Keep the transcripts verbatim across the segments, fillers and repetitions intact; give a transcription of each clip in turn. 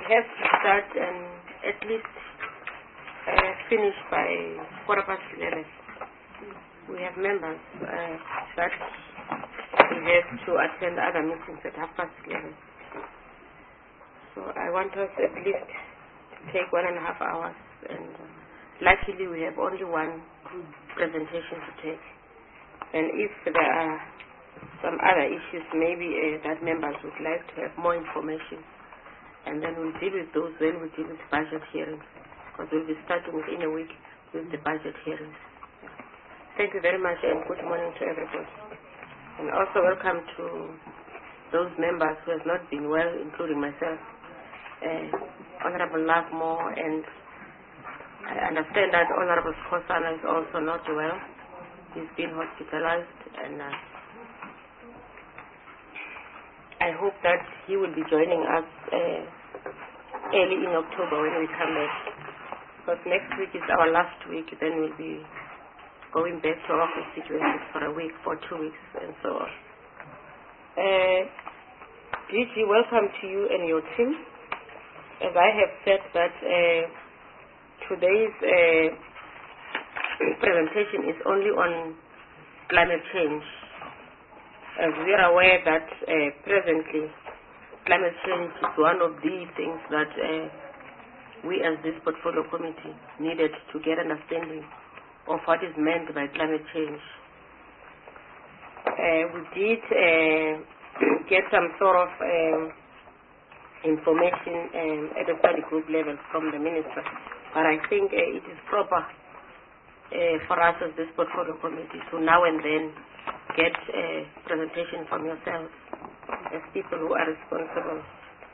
will have to start and at least uh, finish by quarter past eleven. We have members uh, that we have to attend other meetings at half past eleven. So I want us at least to take one and a half hours, and uh, luckily we have only one presentation to take. And if there are some other issues, maybe uh, that members would like to have more information, and then we'll deal with those when we deal with budget hearings, because we'll be starting within a week with the budget hearings. Thank you very much, and good morning to everybody. And also welcome to those members who have not been well, including myself, uh, Honorable Lovemore, and I understand that Honorable Skosana is also not well. He's been hospitalized, and uh, I hope that he will be joining us uh, early in October when we come back. Because next week is our last week, then we'll be going back to our office situations for a week, for two weeks, and so on. Uh, D G, welcome to you and your team. As I have said that uh, today's uh, presentation is only on climate change. As we are aware that uh, presently climate change is one of the things that uh, we as this portfolio committee needed to get understanding of what is meant by climate change. Uh, we did uh, get some sort of um, information um, at the study group level from the minister, but I think uh, it is proper uh, for us as this portfolio committee to now and then get a presentation from yourselves as people who are responsible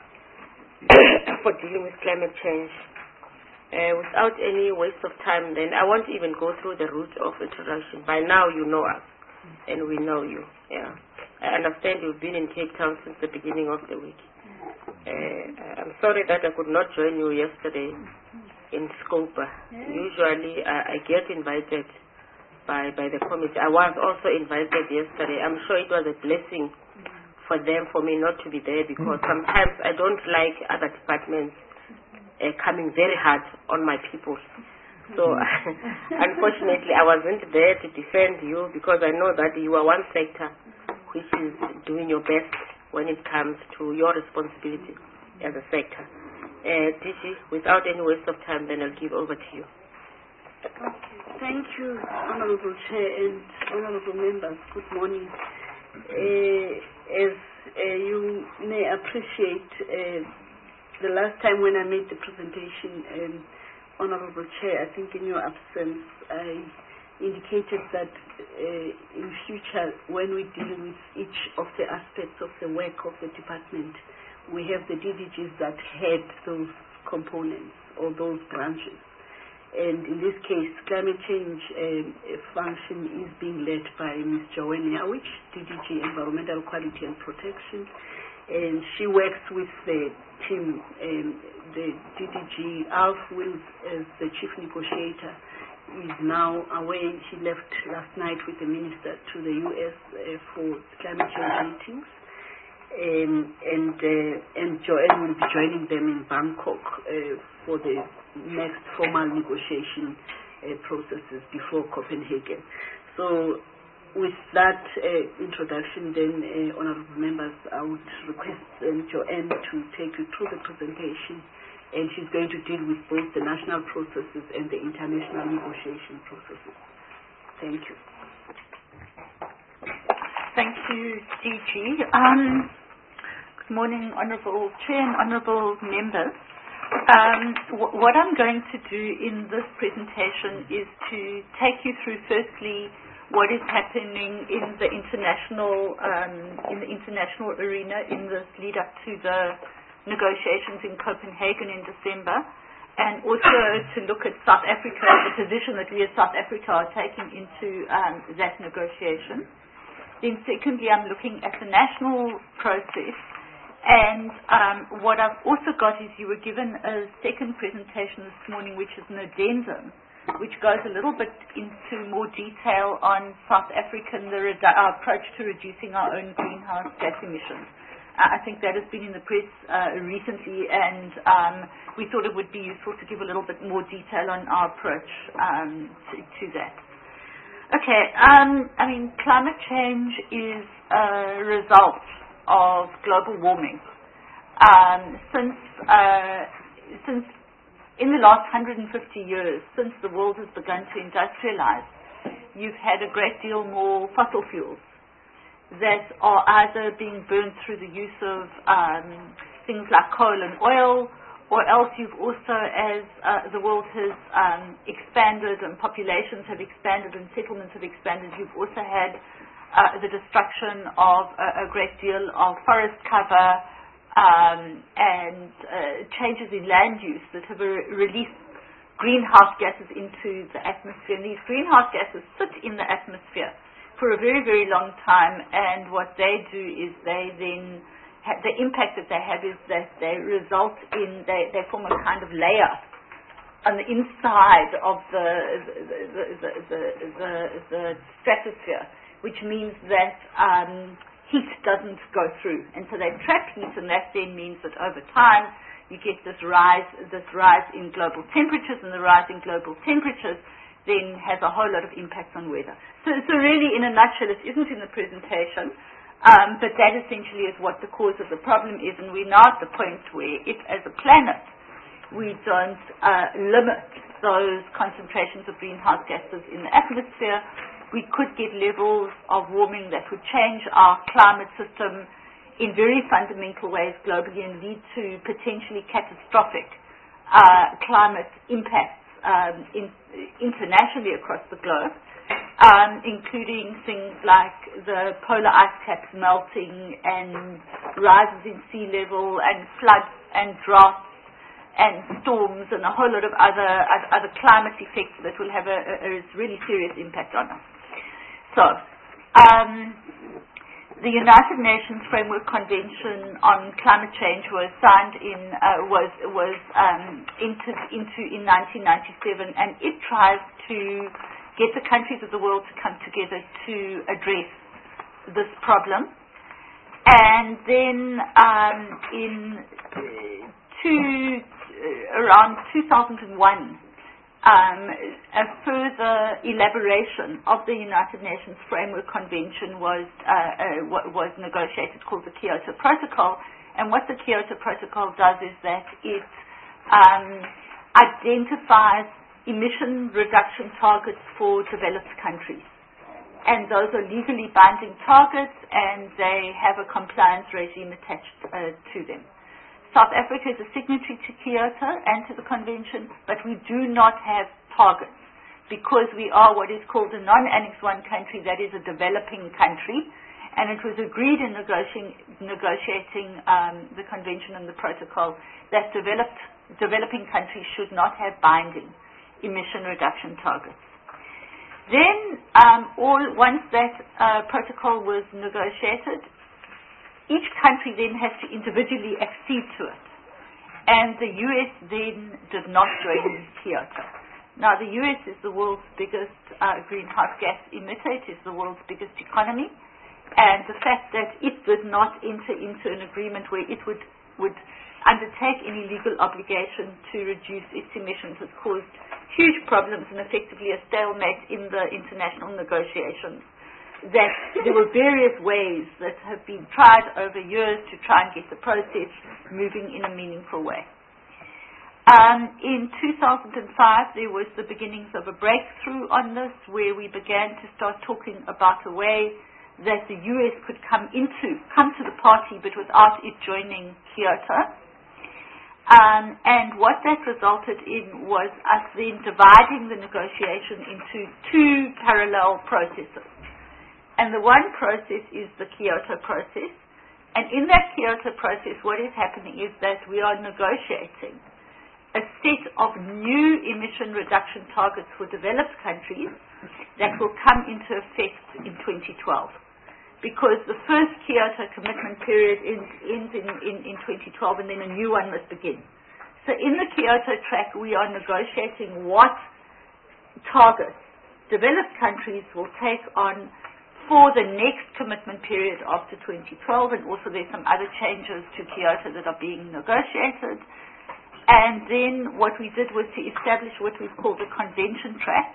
for dealing with climate change. Uh, without any waste of time, then I won't even go through the route of introduction. By now you know us, and we know you. Yeah, I understand you've been in Cape Town since the beginning of the week. Uh, I'm sorry that I could not join you yesterday in Scopa. Usually I, I get invited by, by the committee. I was also invited yesterday. I'm sure it was a blessing for them, for me not to be there, because sometimes I don't like other departments uh, coming very hard on my people. So unfortunately I wasn't there to defend you, because I know that you are one sector which is doing your best when it comes to your responsibility as a sector. Uh, D G, without any waste of time, then I'll give over to you. Okay. Thank you, Honorable Chair and Honorable Members. Good morning. Uh, as uh, you may appreciate, uh, the last time when I made the presentation, um, Honorable Chair, I think in your absence, I indicated that uh, in future, when we deal with each of the aspects of the work of the department, we have the D D Gs that head those components or those branches. And in this case, climate change um, function is being led by Miz Joanne Yawich, D D G Environmental Quality and Protection, and she works with the team, um, the D D G Alf Wills as the chief negotiator is now away. He left last night with the minister to the U S uh, for climate change meetings. Um, and uh, and Joanne will be joining them in Bangkok uh, for the next formal negotiation uh, processes before Copenhagen. So with that uh, introduction, then, uh, honorable members, I would request um, Joanne to take you through the presentation, and she's going to deal with both the national processes and the international negotiation processes. Thank you. Thank you, D G. Um, good morning, Honourable Chair and Honourable Members. Um, w- what I'm going to do in this presentation is to take you through, firstly, what is happening in the international um, in the international arena in this lead up to the negotiations in Copenhagen in December, and also to look at South Africa, the position that we as South Africa are taking into um, that negotiation. Then secondly, I'm looking at the national process, and um, what I've also got is you were given a second presentation this morning, which is an addendum, which goes a little bit into more detail on South African, the redu- our approach to reducing our own greenhouse gas emissions. I think that has been in the press uh, recently, and um, we thought it would be useful to give a little bit more detail on our approach um, to, to that. Okay, um, I mean, climate change is a result of global warming. Um, since, uh, since in the last one hundred fifty years, since the world has begun to industrialize, you've had a great deal more fossil fuels that are either being burned through the use of um, things like coal and oil, or else you've also, as uh, the world has um, expanded and populations have expanded and settlements have expanded, you've also had uh, the destruction of a, a great deal of forest cover um, and uh, changes in land use that have re- released greenhouse gases into the atmosphere. And these greenhouse gases sit in the atmosphere for a very, very long time, and what they do is they then, ha- the impact that they have is that they result in, they, they form a kind of layer on the inside of the, the, the, the, the, the, the stratosphere, which means that um, heat doesn't go through. And so they trap heat, and that then means that over time you get this rise, this rise in global temperatures, and the rise in global temperatures then has a whole lot of impact on weather. So, so really, in a nutshell, it isn't in the presentation, um, but that essentially is what the cause of the problem is, and we're now at the point where, if as a planet we don't uh, limit those concentrations of greenhouse gases in the atmosphere, we could get levels of warming that would change our climate system in very fundamental ways globally and lead to potentially catastrophic uh, climate impacts Um, in, internationally across the globe, um, including things like the polar ice caps melting and rises in sea level and floods and droughts and storms and a whole lot of other other climate effects that will have a, a, a really serious impact on us. So, um, the United Nations Framework Convention on Climate Change was signed in uh, was was um, into into in nineteen ninety-seven, and it tries to get the countries of the world to come together to address this problem. And then um, in uh, two uh, around two thousand one. Um, a further elaboration of the United Nations Framework Convention was uh, uh, was negotiated, called the Kyoto Protocol. And what the Kyoto Protocol does is that it um, identifies emission reduction targets for developed countries. And those are legally binding targets, and they have a compliance regime attached uh, to them. South Africa is a signatory to Kyoto and to the convention, but we do not have targets because we are what is called a non-Annex one country, that is a developing country, and it was agreed in negotiating, negotiating um, the convention and the protocol that developed, developing countries should not have binding emission reduction targets. Then, um, all once that uh, protocol was negotiated, each country then has to individually accede to it. And the U S then did not join Kyoto. Now, the U S is the world's biggest uh, greenhouse gas emitter. It is the world's biggest economy. And the fact that it did not enter into an agreement where it would, would undertake any legal obligation to reduce its emissions has caused huge problems and effectively a stalemate in the international negotiations. That there were various ways that have been tried over years to try and get the process moving in a meaningful way. Um, in two thousand five, there was the beginnings of a breakthrough on this, where we began to start talking about a way that the U S could come into, come to the party, but without it joining Kyoto. Um, and what that resulted in was us then dividing the negotiation into two parallel processes. And the one process is the Kyoto process. And in that Kyoto process, what is happening is that we are negotiating a set of new emission reduction targets for developed countries that will come into effect in twenty twelve. Because the first Kyoto commitment period ends, ends in, in, in twenty twelve, and then a new one must begin. So in the Kyoto track, we are negotiating what targets developed countries will take on for the next commitment period after twenty twelve, and also there's some other changes to Kyoto that are being negotiated. And then what we did was to establish what we've called a convention track,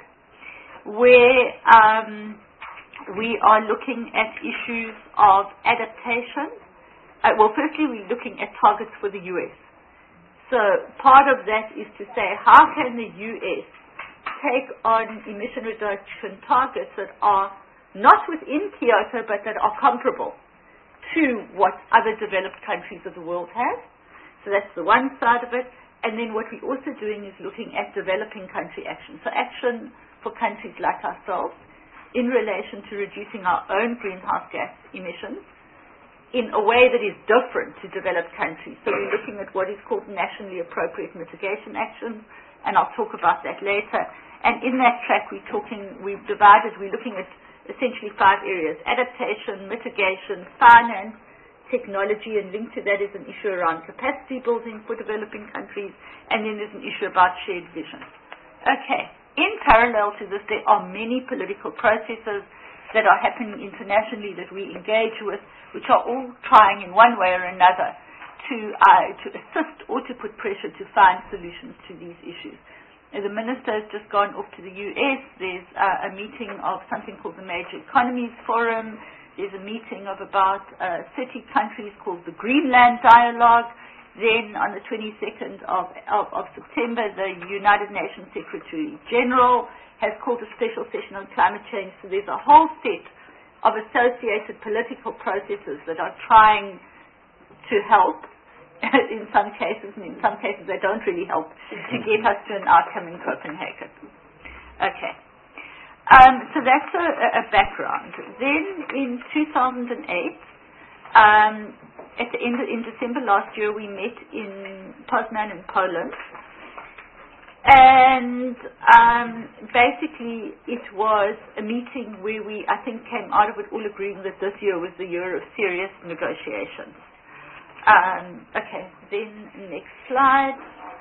where um, we are looking at issues of adaptation. Uh, well, firstly, we're looking at targets for the U S. So part of that is to say, how can the U S take on emission reduction targets that are not within Kyoto, but that are comparable to what other developed countries of the world have. So that's the one side of it. And then what we're also doing is looking at developing country action. So action for countries like ourselves in relation to reducing our own greenhouse gas emissions in a way that is different to developed countries. So we're looking at what is called nationally appropriate mitigation actions, and I'll talk about that later. And in that track, we're talking, we've divided, we're looking at essentially five areas: adaptation, mitigation, finance, technology, and linked to that is an issue around capacity building for developing countries, and then there's an issue about shared vision. Okay, in parallel to this, there are many political processes that are happening internationally that we engage with, which are all trying in one way or another to, uh, to assist or to put pressure to find solutions to these issues. The minister has just gone off to the U S. There's uh, a meeting of something called the Major Economies Forum. There's a meeting of about uh, thirty countries called the Greenland Dialogue. Then on the twenty-second of, of, of September, the United Nations Secretary General has called a special session on climate change. So there's a whole set of associated political processes that are trying to help in some cases, and in some cases they don't really help to get us to an outcome in Copenhagen. Okay. Um, so that's a, a background. Then in two thousand eight, um, at the end of, in December last year, we met in Poznan in Poland. And um, basically it was a meeting where we, I think, came out of it all agreeing that this year was the year of serious negotiations. Um, okay, then next slide.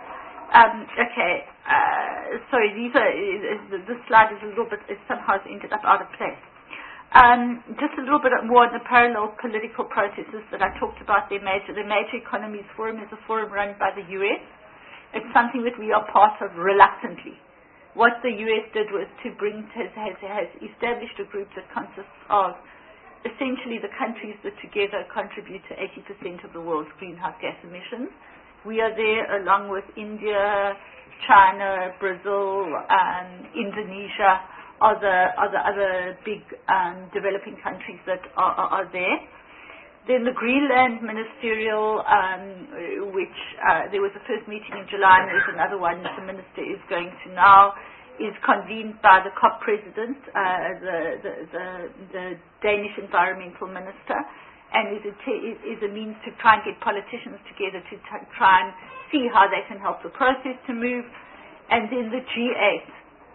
Um, okay, uh, sorry, these are, uh, this slide is a little bit, it somehow has ended up out of place. Um, just a little bit more on the parallel political processes that I talked about. Their major, the Major Economies Forum is a forum run by the U S. It's something that we are part of reluctantly. What the U S did was to bring, has, has, has established a group that consists of essentially the countries that together contribute to eighty percent of the world's greenhouse gas emissions. We are there along with India, China, Brazil, um, Indonesia, are the, are the other big um, developing countries that are, are, are there. Then the Greenland Ministerial, um, which uh, there was a first meeting in July, and there's another one that the minister is going to now, is convened by the COP president, uh, the, the, the, the Danish environmental minister, and is a, t- is a means to try and get politicians together to t- try and see how they can help the process to move. And then the G eight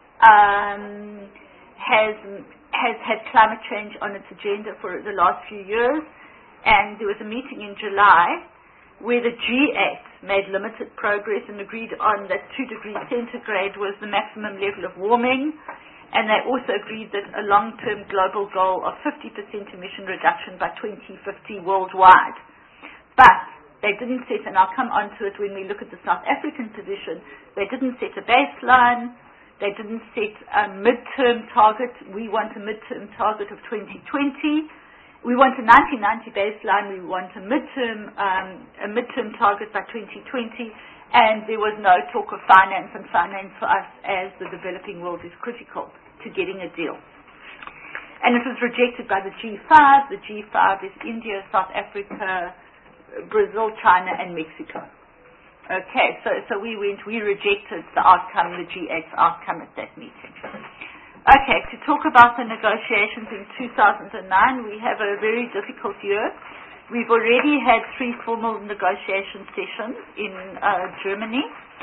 um, has, has had climate change on its agenda for the last few years, and there was a meeting in July where the G eight made limited progress and agreed on that two degrees centigrade was the maximum level of warming, and they also agreed that a long-term global goal of fifty percent emission reduction by twenty fifty worldwide. But they didn't set, and I'll come on to it when we look at the South African position, they didn't set a baseline, they didn't set a midterm target. We want a midterm target of twenty twenty. We want a nineteen ninety baseline. We want a midterm um, a midterm target by twenty twenty, and there was no talk of finance, and finance for us as the developing world is critical to getting a deal. And it was rejected by the G five. The G five is India, South Africa, Brazil, China, and Mexico. Okay, so, so we went, we rejected the outcome, the G eight's outcome at that meeting. Okay, to talk about the negotiations in two thousand nine, we have a very difficult year. We've already had three formal negotiation sessions in uh, Germany.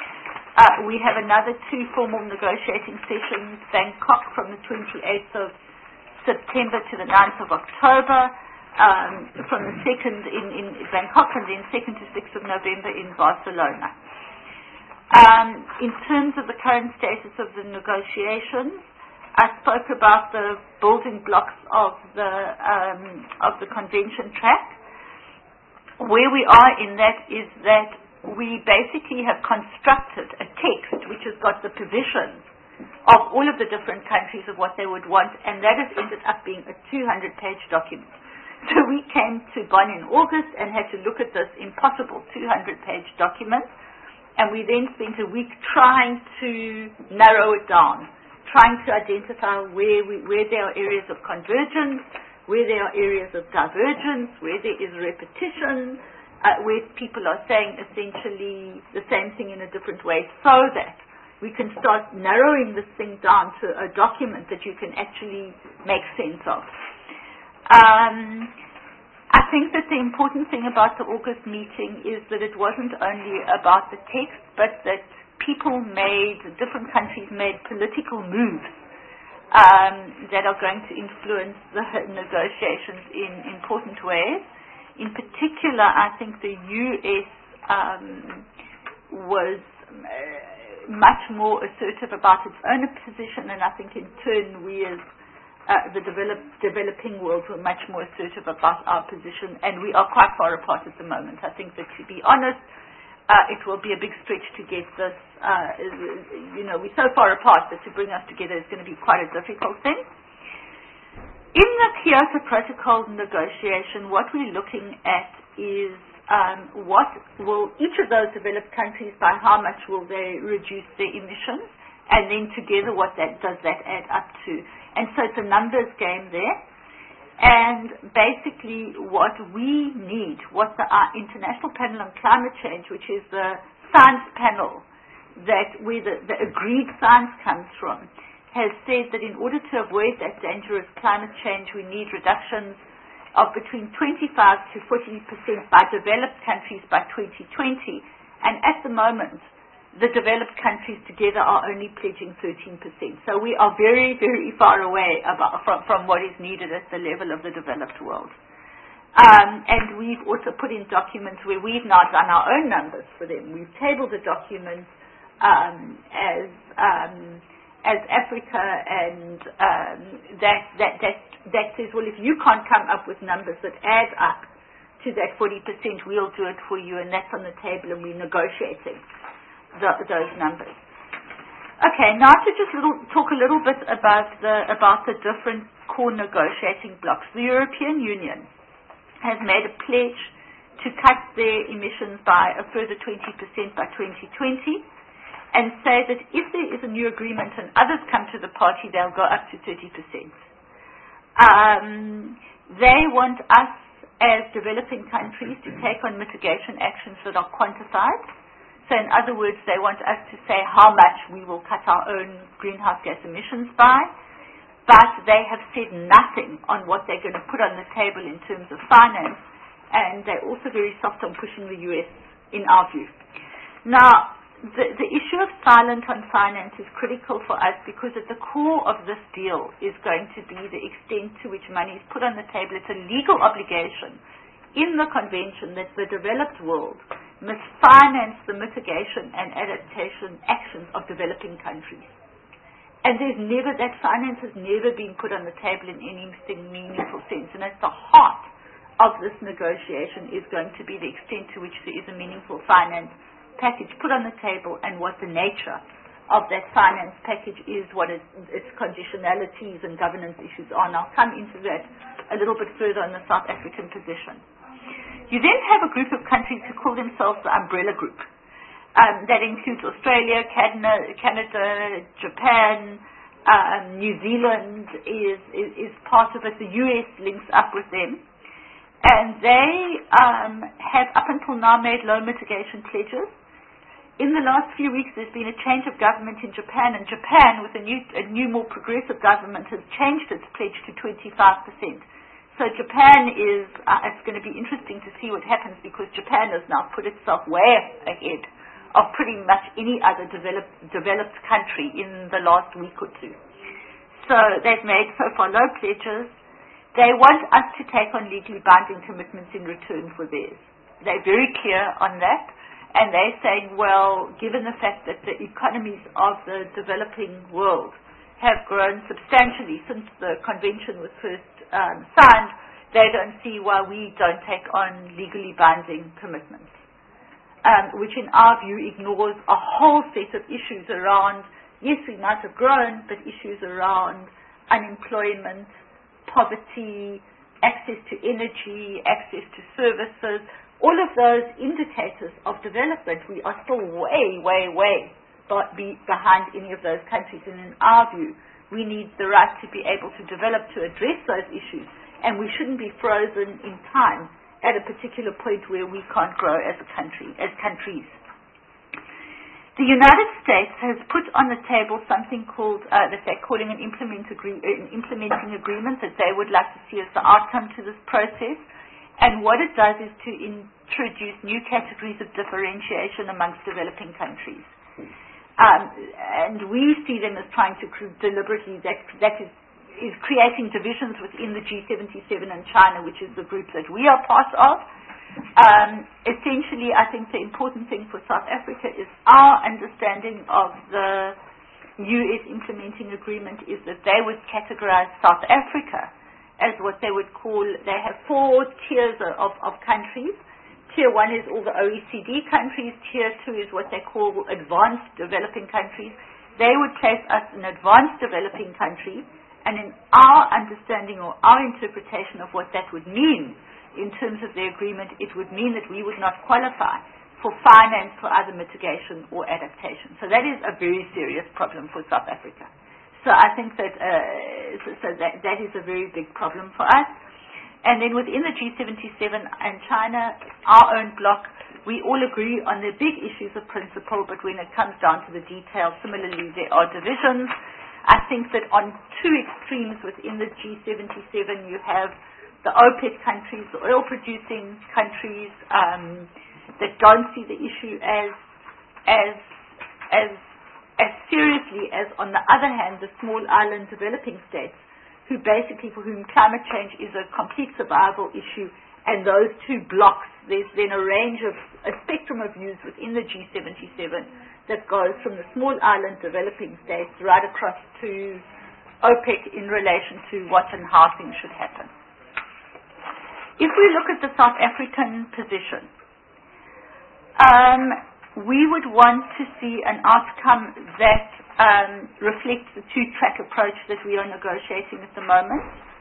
Uh, we have another two formal negotiating sessions, Bangkok from the twenty-eighth of September to the ninth of October, um, from the second in, in Bangkok, and then second to sixth of November in Barcelona. Um, in terms of the current status of the negotiations, I spoke about the building blocks of the um, of the convention track. Where we are in that is that we basically have constructed a text which has got the positions of all of the different countries of what they would want, and that has ended up being a two hundred page document. So we came to Bonn in August and had to look at this impossible two hundred page document, and we then spent a week trying to narrow it down, trying to identify where, we, where there are areas of convergence, where there are areas of divergence, where there is repetition, uh, where people are saying essentially the same thing in a different way, so that we can start narrowing this thing down to a document that you can actually make sense of. Um, I think that the important thing about the August meeting is that it wasn't only about the text, but that people made, different countries made political moves um, that are going to influence the negotiations in important ways. In particular, I think the U S um, was uh, much more assertive about its own position, and I think in turn we as Uh, the develop, developing world were much more assertive about our position, and we are quite far apart at the moment. I think that, to be honest, uh, it will be a big stretch to get this, uh, you know, we're so far apart that to bring us together is going to be quite a difficult thing. In the Kyoto Protocol negotiation, what we're looking at is um, what will each of those developed countries, by how much will they reduce their emissions, and then together what that does that add up to. And so it's a numbers game there. And basically what we need, what the uh, International Panel on Climate Change, which is the science panel that where the, the agreed science comes from, has said that in order to avoid that dangerous climate change, we need reductions of between twenty-five to forty percent by developed countries by twenty twenty. And at the moment, the developed countries together are only pledging thirteen percent. So we are very, very far away about, from, from what is needed at the level of the developed world. Um, and we've also put in documents where we've now done our own numbers for them. We've tabled the documents um, as um, as Africa, and um, that, that, that, that says, well, if you can't come up with numbers that add up to that forty percent, we'll do it for you, and that's on the table, and we're negotiating The, those numbers. Okay, now to just little, talk a little bit about the about the different core negotiating blocks. The European Union has made a pledge to cut their emissions by a further twenty percent by twenty twenty, and say that if there is a new agreement and others come to the party, they'll go up to thirty percent. Um, they want us as developing countries to take on mitigation actions that are quantified. So in other words, they want us to say how much we will cut our own greenhouse gas emissions by, but they have said nothing on what they're going to put on the table in terms of finance, and they're also very soft on pushing the U S, in our view. Now, the, the issue of silent on finance is critical for us because at the core of this deal is going to be the extent to which money is put on the table. It's a legal obligation in the convention that the developed world must finance the mitigation and adaptation actions of developing countries. And there's never, that finance has never been put on the table in any meaningful sense. And at the heart of this negotiation is going to be the extent to which there is a meaningful finance package put on the table and what the nature of that finance package is, what it, its conditionalities and governance issues are. And I'll come into that a little bit further on the South African position. You then have a group of countries who call themselves the umbrella group. Um, that includes Australia, Canada, Canada Japan, um, New Zealand is, is, is part of it. The U S links up with them. And they um, have up until now made low mitigation pledges. In the last few weeks, there's been a change of government in Japan, and Japan, with a new, a new more progressive government, has changed its pledge to twenty-five percent. So Japan is, uh, it's going to be interesting to see what happens because Japan has now put itself way ahead of pretty much any other developed, developed country in the last week or two. So they've made so far low pledges. They want us to take on legally binding commitments in return for theirs. They're very clear on that. And they're saying, well, given the fact that the economies of the developing world have grown substantially since the convention was first um, signed, they don't see why we don't take on legally binding commitments, um, which in our view ignores a whole set of issues around, yes, we might have grown, but issues around unemployment, poverty, access to energy, access to services, all of those indicators of development, we are still way, way, way be behind any of those countries. And in our view, we need the right to be able to develop to address those issues, and we shouldn't be frozen in time at a particular point where we can't grow as a country, as countries. The United States has put on the table something called, uh, that they're calling an, implement agree- an implementing agreement that they would like to see as the outcome to this process. And what it does is to introduce new categories of differentiation amongst developing countries. Um, and we see them as trying to cr- deliberately, that, that is, is creating divisions within the G seventy-seven and China, which is the group that we are part of. Um, essentially, I think the important thing for South Africa is our understanding of the U S implementing agreement is that they would categorize South Africa as what they would call, they have four tiers of, of countries. Tier one is all the O E C D countries. Tier two is what they call advanced developing countries. They would place us in advanced developing country, and in our understanding or our interpretation of what that would mean in terms of the agreement, it would mean that we would not qualify for finance for either mitigation or adaptation. So that is a very serious problem for South Africa. So I think that uh, so, so that, that is a very big problem for us. And then within the G seventy-seven and China, our own bloc, we all agree on the big issues of principle, but when it comes down to the details, similarly, there are divisions. I think that on two extremes within the G seventy-seven, you have the OPEC countries, the oil-producing countries, um, that don't see the issue as, as, as, as seriously as, on the other hand, the small island developing states, who basically, for whom climate change is a complete survival issue, and those two blocks, there's then a range of, a spectrum of views within the G seventy-seven that goes from the small island developing states right across to OPEC in relation to what and how things should happen. If we look at the South African position, um, we would want to see an outcome that um, reflects the two-track approach that we are negotiating at the moment.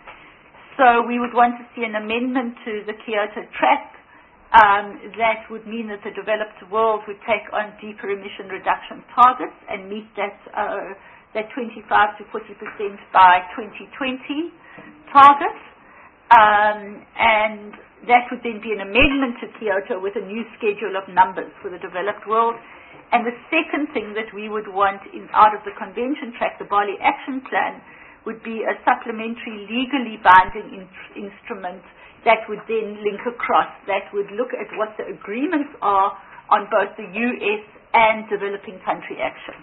So we would want to see an amendment to the Kyoto track um, that would mean that the developed world would take on deeper emission reduction targets and meet that uh, that twenty-five to forty percent by twenty twenty target. Um, and that would then be an amendment to Kyoto with a new schedule of numbers for the developed world. And the second thing that we would want in, out of the convention track, the Bali Action Plan, would be a supplementary legally binding in, instrument that would then link across, that would look at what the agreements are on both the U S and developing country action.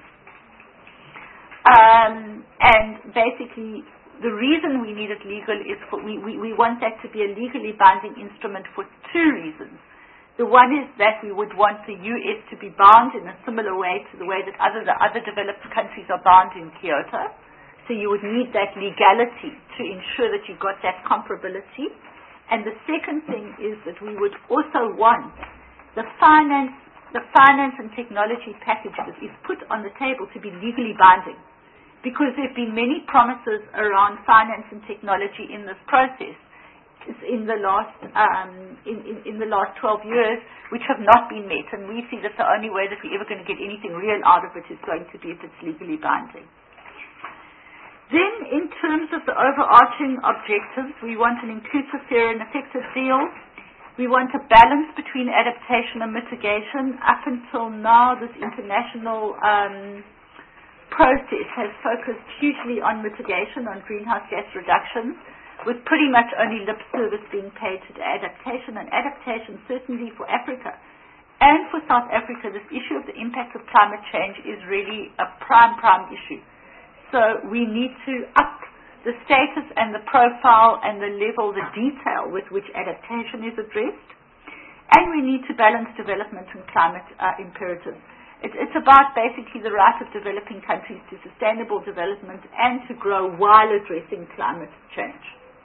Um, and basically, the reason we need it legal is for, we, we, we want that to be a legally binding instrument for two reasons. The one is that we would want the U S to be bound in a similar way to the way that other, the other developed countries are bound in Kyoto. So you would need that legality to ensure that you got that comparability. And the second thing is that we would also want the finance, the finance and technology package that is put on the table to be legally binding. Because there have been many promises around finance and technology in this process in the last um, in, in, in the last twelve years, which have not been met, and we see that the only way that we're ever going to get anything real out of it is going to be if it's legally binding. Then, in terms of the overarching objectives, we want an inclusive, fair, and effective deal. We want a balance between adaptation and mitigation. Up until now, this international um, process has focused hugely on mitigation, on greenhouse gas reductions, with pretty much only lip service being paid to adaptation. And adaptation, certainly for Africa and for South Africa, this issue of the impact of climate change is really a prime, prime issue. So we need to up the status and the profile and the level, the detail with which adaptation is addressed. And we need to balance development and climate uh, imperatives. It, it's about basically the right of developing countries to sustainable development and to grow while addressing climate change.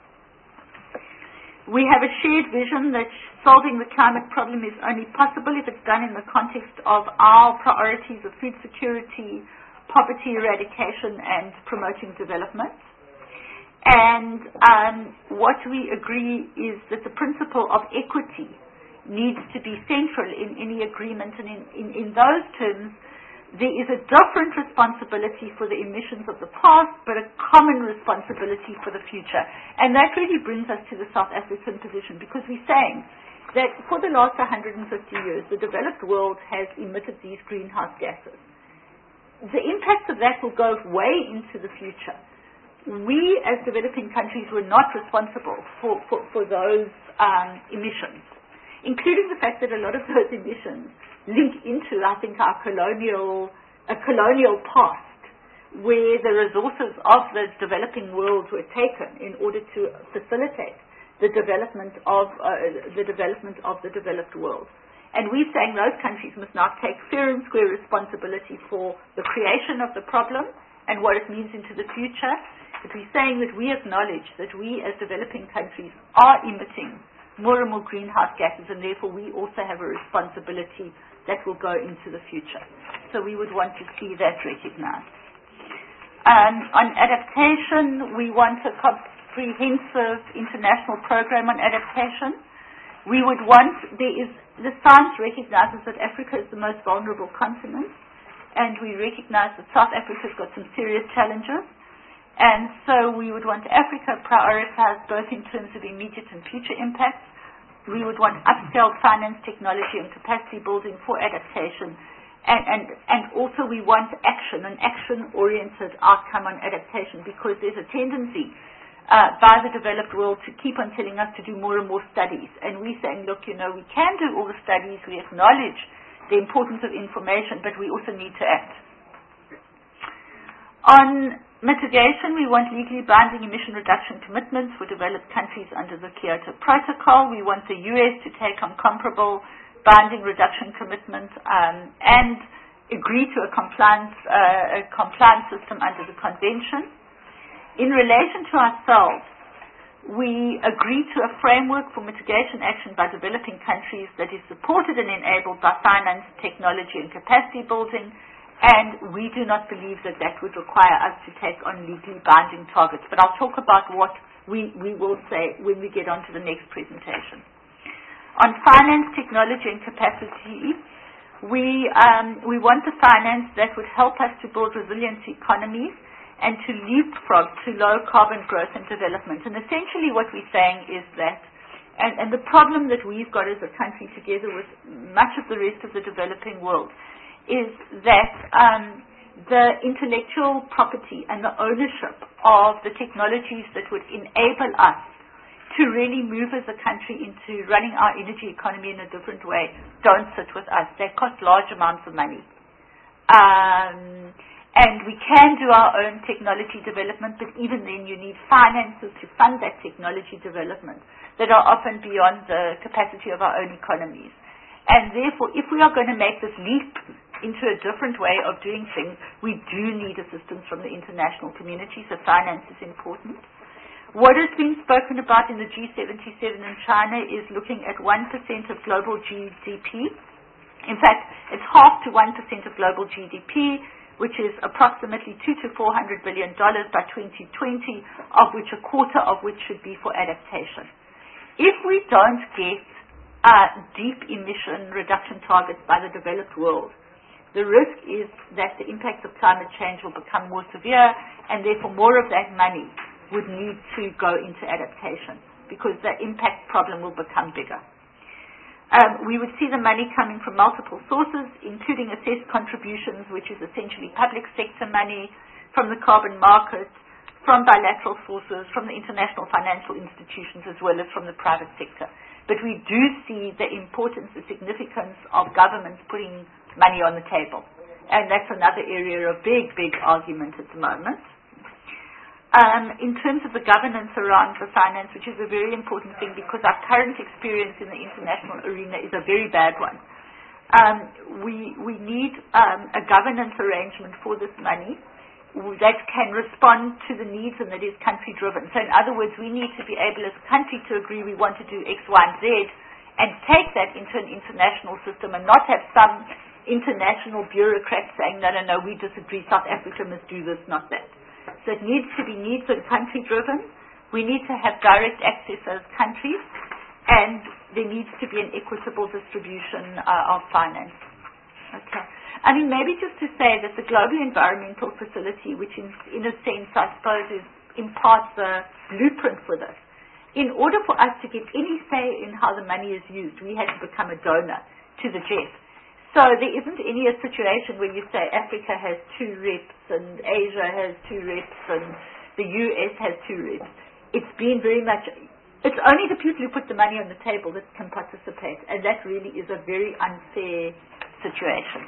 We have a shared vision that solving the climate problem is only possible if it's done in the context of our priorities of food security, poverty eradication, and promoting development. And um, what we agree is that the principle of equity needs to be central in any agreement, and in, in, in those terms, there is a different responsibility for the emissions of the past, but a common responsibility for the future. And that really brings us to the South African position, because we're saying that for the last one hundred fifty years, the developed world has emitted these greenhouse gases. The impact of that will go way into the future. We, as developing countries, were not responsible for, for, for those um, emissions, including the fact that a lot of those emissions link into, I think, our colonial, a colonial past, where the resources of the developing world were taken in order to facilitate the development of uh, the development of the developed world. And we're saying those countries must now take fair and square responsibility for the creation of the problem and what it means into the future. But we're saying that we acknowledge that we, as developing countries, are emitting more and more greenhouse gases, and therefore we also have a responsibility that will go into the future. So we would want to see that recognized. Um, on adaptation, we want a comprehensive international program on adaptation. We would want, there is, the science recognizes that Africa is the most vulnerable continent, and we recognize that South Africa's got some serious challenges. And so we would want Africa prioritized both in terms of immediate and future impacts. We would want upscale finance, technology, and capacity building for adaptation. And, and, and also we want action, an action-oriented outcome on adaptation, because there's a tendency uh, by the developed world to keep on telling us to do more and more studies. And we're saying, look, you know, we can do all the studies, we acknowledge the importance of information, but we also need to act. On mitigation, we want legally binding emission reduction commitments for developed countries under the Kyoto Protocol. We want the U S to take on comparable binding reduction commitments um, and agree to a compliance, uh, a compliance system under the convention. In relation to ourselves, we agree to a framework for mitigation action by developing countries that is supported and enabled by finance, technology, and capacity building. And we do not believe that that would require us to take on legally binding targets. But I'll talk about what we, we will say when we get on to the next presentation. On finance, technology, and capacity, we, um, we want the finance that would help us to build resilient economies and to leapfrog to low carbon growth and development. And essentially what we're saying is that, and, and the problem that we've got as a country together with much of the rest of the developing world, is that um, the intellectual property and the ownership of the technologies that would enable us to really move as a country into running our energy economy in a different way don't sit with us. They cost large amounts of money. Um, and we can do our own technology development, but even then you need finances to fund that technology development that are often beyond the capacity of our own economies. And therefore, if we are going to make this leap into a different way of doing things, we do need assistance from the international community, so finance is important. What has been spoken about in the G seventy-seven in China is looking at one percent of global G D P. In fact, it's half to one percent of global G D P, which is approximately two to four hundred billion dollars by twenty twenty, of which a quarter of which should be for adaptation. If we don't get uh, deep emission reduction targets by the developed world, the risk is that the impacts of climate change will become more severe, and therefore more of that money would need to go into adaptation, because the impact problem will become bigger. Um, we would see the money coming from multiple sources, including assessed contributions, which is essentially public sector money, from the carbon market, from bilateral sources, from the international financial institutions, as well as from the private sector. But we do see the importance, the significance of governments putting money on the table. And that's another area of big, big argument at the moment. Um, in terms of the governance around the finance, which is a very important thing, because our current experience in the international arena is a very bad one. Um, we, we need um, a governance arrangement for this money that can respond to the needs and that is country driven. So in other words, we need to be able as a country to agree we want to do X, Y, and Z and take that into an international system and not have some international bureaucrats saying, no, no, no, we disagree, South Africa must do this, not that. So it needs to be needs and country driven. We need to have direct access as countries, and there needs to be an equitable distribution uh, of finance. Okay. I mean, maybe just to say that the Global Environmental Facility, which in, in a sense, I suppose, is in part the blueprint for this, in order for us to get any say in how the money is used, we had to become a donor to the G E F. So there isn't any a situation where you say Africa has two reps and Asia has two reps and the U S has two reps. It's been very much, it's only the people who put the money on the table that can participate, and that really is a very unfair situation.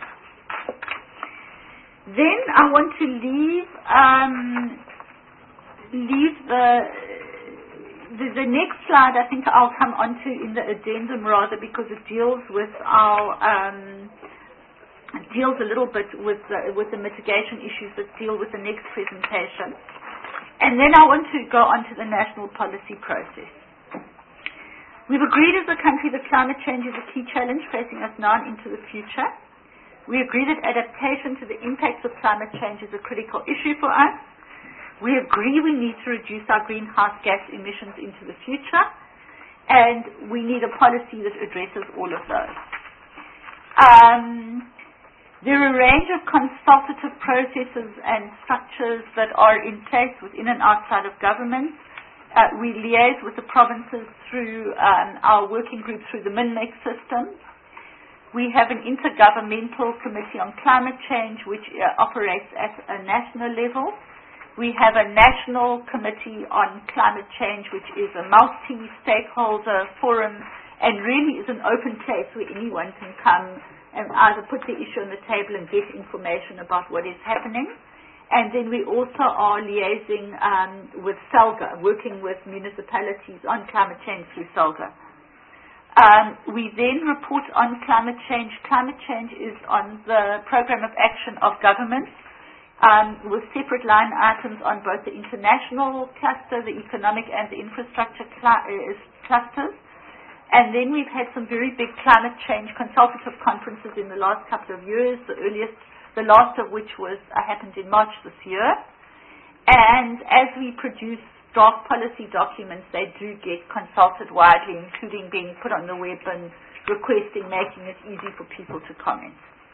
Then I want to leave um, leave the, the the next slide. I think I'll come onto in the addendum rather, because it deals with our um, deals a little bit with the, with the mitigation issues that deal with the next presentation. And then I want to go on to the national policy process. We've agreed as a country that climate change is a key challenge facing us now and into the future. We agree that adaptation to the impacts of climate change is a critical issue for us. We agree we need to reduce our greenhouse gas emissions into the future, and we need a policy that addresses all of those. Um, there are a range of consultative processes and structures that are in place within and outside of government. Uh, we liaise with the provinces through um, our working group through the MINMEC system. We have an intergovernmental committee on climate change which uh, operates at a national level. We have a national committee on climate change which is a multi-stakeholder forum and really is an open place where anyone can come and either put the issue on the table and get information about what is happening. And then we also are liaising um, with SALGA, working with municipalities on climate change through SALGA. Um, we then report on climate change. Climate change is on the program of action of government um, with separate line items on both the international cluster, the economic and the infrastructure cl- uh, clusters. And then we've had some very big climate change consultative conferences in the last couple of years, the earliest, the last of which was uh, happened in March this year. And as we produce draft policy documents, they do get consulted widely, including being put on the web and requesting, making it easy for people to comment.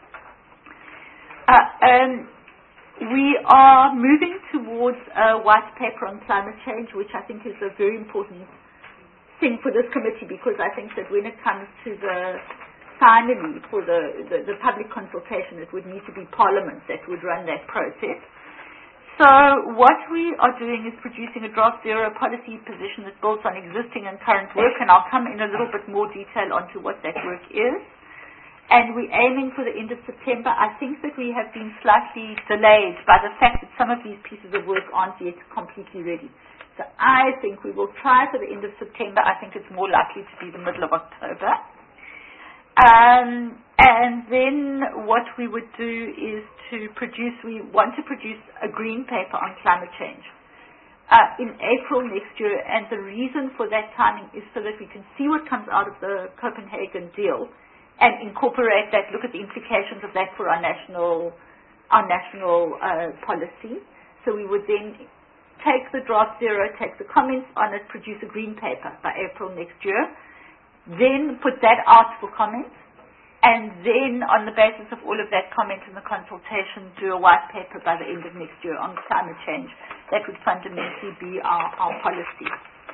Uh, um, we are moving towards a white paper on climate change, which I think is a very important thing for this committee, because I think that when it comes to the finally for the, the, the public consultation, it would need to be Parliament that would run that process. So what we are doing is producing a draft zero policy position that builds on existing and current work, and I'll come in a little bit more detail onto what that work is. And we're aiming for the end of September. I think that we have been slightly delayed by the fact that some of these pieces of work aren't yet completely ready. So I think we will try for the end of September. I think it's more likely to be the middle of October. Um, and then what we would do is to produce, we want to produce a green paper on climate change uh, in April next year, and the reason for that timing is so that we can see what comes out of the Copenhagen deal and incorporate that, look at the implications of that for our national, our national uh, policy. So we would then take the draft zero, take the comments on it, produce a green paper by April next year, then put that out for comment, and then on the basis of all of that comment and the consultation, do a white paper by the end of next year on climate change. That would fundamentally be our, our policy.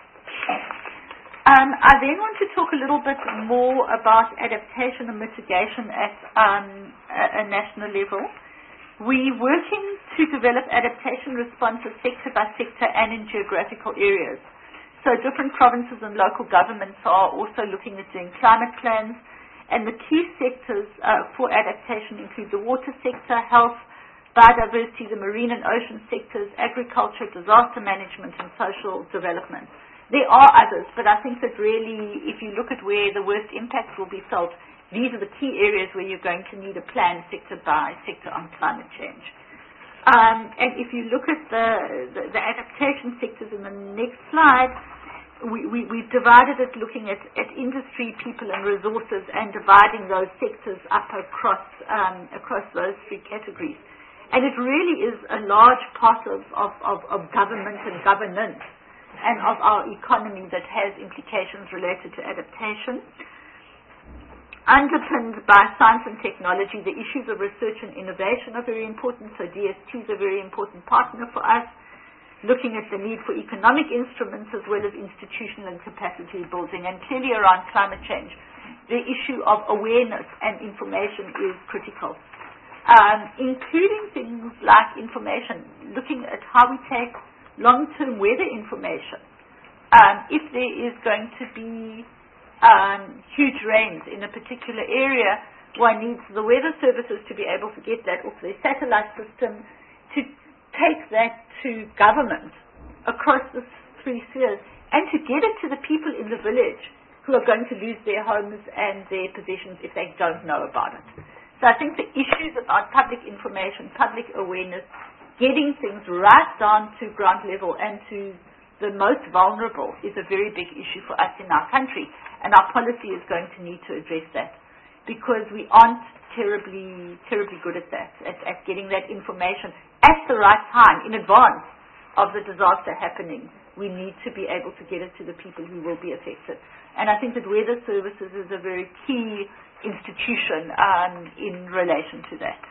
Um, I then want to talk a little bit more about adaptation and mitigation at um, a, a national level. We're working to develop adaptation responses sector by sector and in geographical areas. So different provinces and local governments are also looking at doing climate plans, and the key sectors uh, for adaptation include the water sector, health, biodiversity, the marine and ocean sectors, agriculture, disaster management, and social development. There are others, but I think that really, if you look at where the worst impacts will be felt, these are the key areas where you're going to need a plan sector by sector on climate change. Um, and if you look at the, the, the adaptation sectors in the next slide, we, we, we've divided it looking at, at industry, people and resources, and dividing those sectors up across, um, across those three categories. And it really is a large part of, of, of, of government and governance and of our economy that has implications related to adaptation. Underpinned by science and technology, the issues of research and innovation are very important, so D S T is a very important partner for us, looking at the need for economic instruments as well as institutional and capacity building. And clearly around climate change, the issue of awareness and information is critical, um, including things like information, looking at how we take long-term weather information. Um, if there is going to be um, huge rains in a particular area, one needs the weather services to be able to get that off their satellite system, to take that to government across the three spheres, and to get it to the people in the village who are going to lose their homes and their possessions if they don't know about it. So I think the issues about public information, public awareness, getting things right down to ground level and to the most vulnerable is a very big issue for us in our country, and our policy is going to need to address that, because we aren't terribly, terribly good at that, at, at getting that information at the right time, in advance of the disaster happening. We need to be able to get it to the people who will be affected. And I think that Weather Services is a very key institution um, in relation to that.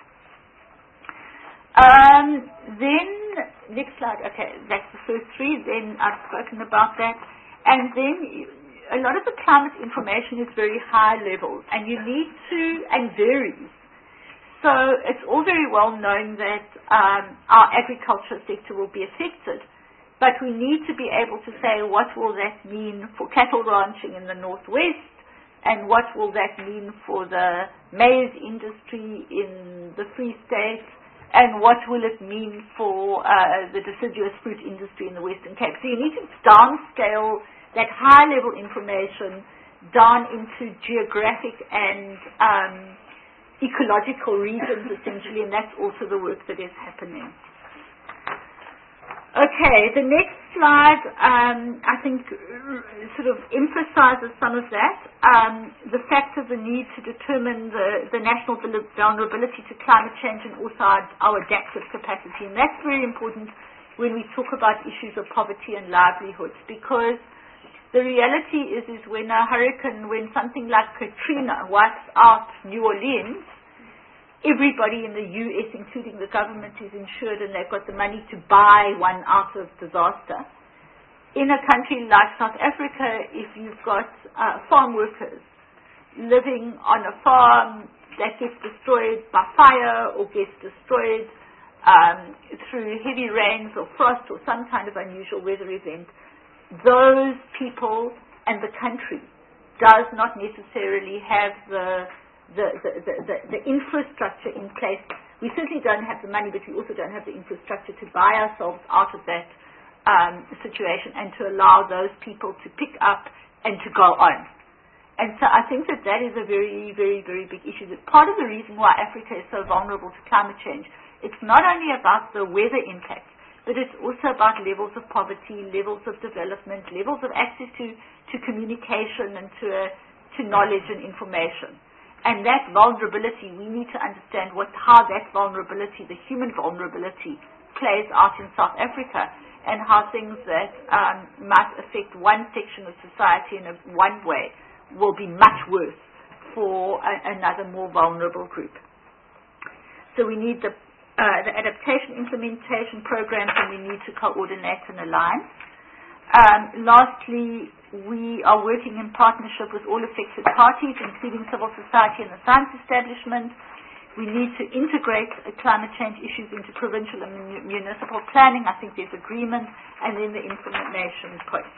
Um, then, next slide, okay, that's the first three, then I've spoken about that. And then a lot of the climate information is very high level, and you need to, and varies. So it's all very well known that um, our agriculture sector will be affected, but we need to be able to say what will that mean for cattle ranching in the northwest, and what will that mean for the maize industry in the Free State, and what will it mean for uh, the deciduous fruit industry in the Western Cape. So you need to downscale that high-level information down into geographic and um, ecological regions, essentially, and that's also the work that is happening. Okay, the next slide, um, I think, sort of emphasizes some of that. Um, the fact of the need to determine the, the national vulnerability to climate change and also our, our adaptive capacity. And that's very important when we talk about issues of poverty and livelihoods, because the reality is, is when a hurricane, when something like Katrina wipes out New Orleans, everybody in the U S, including the government, is insured, and they've got the money to buy one out of disaster. In a country like South Africa, if you've got uh, farm workers living on a farm that gets destroyed by fire or gets destroyed um, through heavy rains or frost or some kind of unusual weather event, those people and the country does not necessarily have the The, the, the, the, the infrastructure in place. We certainly don't have the money, but we also don't have the infrastructure to buy ourselves out of that um, situation and to allow those people to pick up and to go on. And so I think that that is a very, very, very big issue. That part of the reason why Africa is so vulnerable to climate change, it's not only about the weather impact, but it's also about levels of poverty, levels of development, levels of access to, to communication and to, uh, to knowledge and information. And that vulnerability, we need to understand what, how that vulnerability, the human vulnerability, plays out in South Africa, and how things that um, might affect one section of society in a, one way will be much worse for a, another more vulnerable group. So we need the, uh, the adaptation implementation programs, and we need to coordinate and align. Um, lastly, we are working in partnership with all affected parties, including civil society and the science establishment. We need to integrate uh, climate change issues into provincial and mun- municipal planning. I think there's agreement, and then the information points.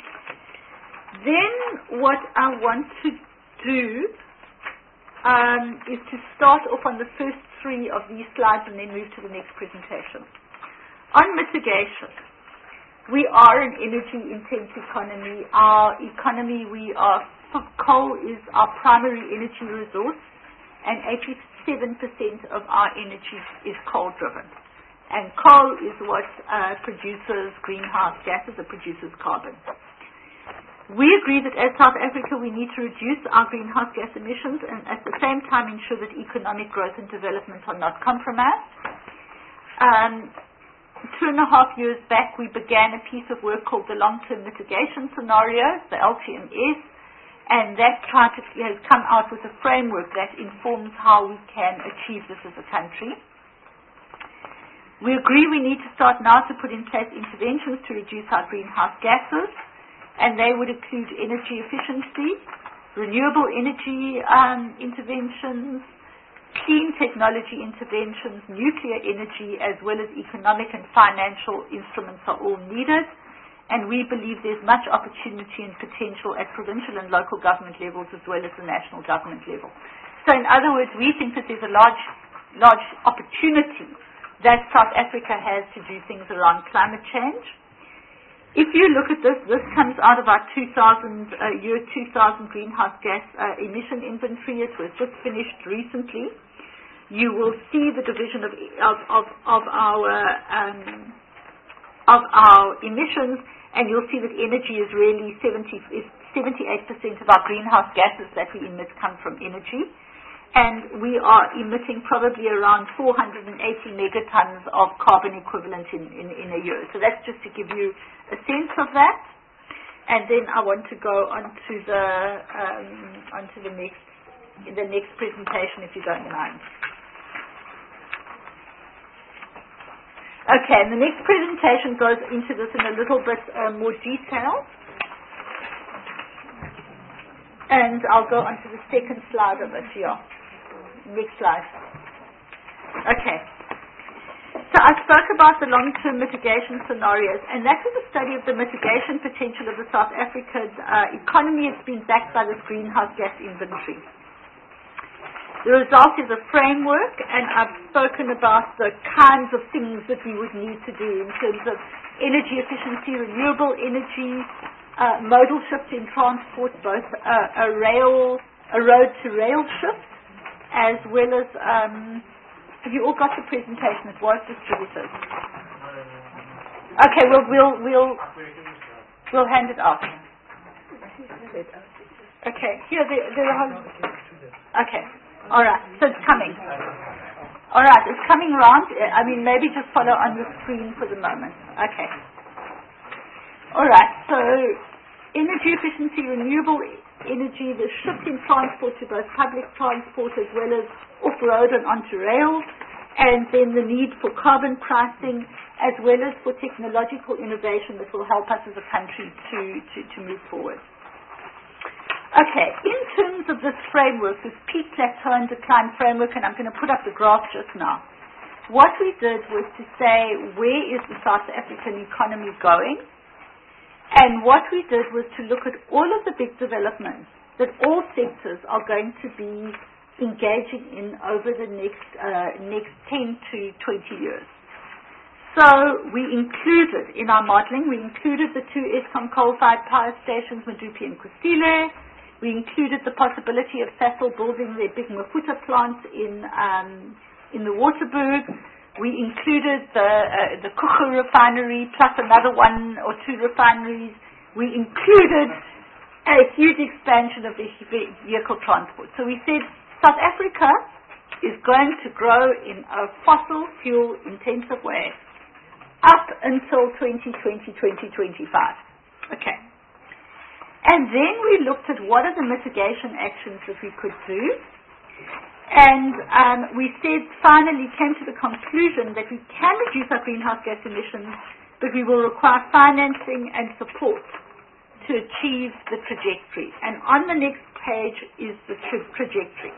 Then what I want to do um, is to start off on the first three of these slides and then move to the next presentation. On mitigation, we are an energy-intense economy. Our economy, we are coal is our primary energy resource, and eighty-seven percent of our energy is coal-driven. And coal is what uh, produces greenhouse gases, it produces carbon. We agree that as South Africa we need to reduce our greenhouse gas emissions and at the same time ensure that economic growth and development are not compromised. Um, two and a half years back we began a piece of work called the Long-Term Mitigation Scenarios, the L T M S, and that practically has come out with a framework that informs how we can achieve this as a country. We agree we need to start now to put in place interventions to reduce our greenhouse gases, and they would include energy efficiency, renewable energy um, interventions, clean technology interventions, nuclear energy, as well as economic and financial instruments are all needed. And we believe there's much opportunity and potential at provincial and local government levels as well as the national government level. So in other words, we think that there's a large, large opportunity that South Africa has to do things around climate change. If you look at this, this comes out of our two thousand, uh, year two thousand greenhouse gas uh, emission inventory. It was just finished recently. You will see the division of of of, of our um, of our emissions, and you'll see that energy is really seventy is seventy-eight percent of our greenhouse gases that we emit come from energy. And we are emitting probably around four hundred eighty megatons of carbon equivalent in, in, in a year. So that's just to give you a sense of that. And then I want to go on to the um, onto the next the next presentation, if you don't mind. Okay, and the next presentation goes into this in a little bit uh, more detail. And I'll go on to the second slide of it here. Next slide. Okay. So I spoke about the long-term mitigation scenarios, and that was a study of the mitigation potential of the South African uh, economy. It's been backed by this greenhouse gas inventory. The result is a framework, and I've spoken about the kinds of things that we would need to do in terms of energy efficiency, renewable energy, uh, modal shift in transport, both uh, a rail, a road-to-rail shift, as well as, um, have you all got the presentation? It was distributed. Okay, we'll, we'll, we'll, we'll hand it out. Okay, here, there, there are, okay, all right, so it's coming. All right, it's coming around. I mean, maybe just follow on the screen for the moment. Okay. All right, so energy efficiency, renewable energy, the shift in transport to both public transport as well as off-road and onto rail, and then the need for carbon pricing as well as for technological innovation that will help us as a country to, to, to move forward. Okay, in terms of this framework, this peak, plateau and decline framework, and I'm going to put up the graph just now, what we did was to say, where is the South African economy going? And what we did was to look at all of the big developments that all sectors are going to be engaging in over the next uh, next ten to twenty years. So we included, in our modeling, we included the two Eskom coal-fired power stations, Medupi and Kusile. We included the possibility of Sasol building their big Mafuta plant in, um, in the Waterberg. We included the, uh, the Kuchu refinery plus another one or two refineries. We included a huge expansion of the vehicle transport. So we said South Africa is going to grow in a fossil fuel intensive way up until twenty twenty, twenty twenty-five. Okay. And then we looked at what are the mitigation actions that we could do. And um, we said, finally came to the conclusion that we can reduce our greenhouse gas emissions, but we will require financing and support to achieve the trajectory. And on the next page is the tra- trajectory.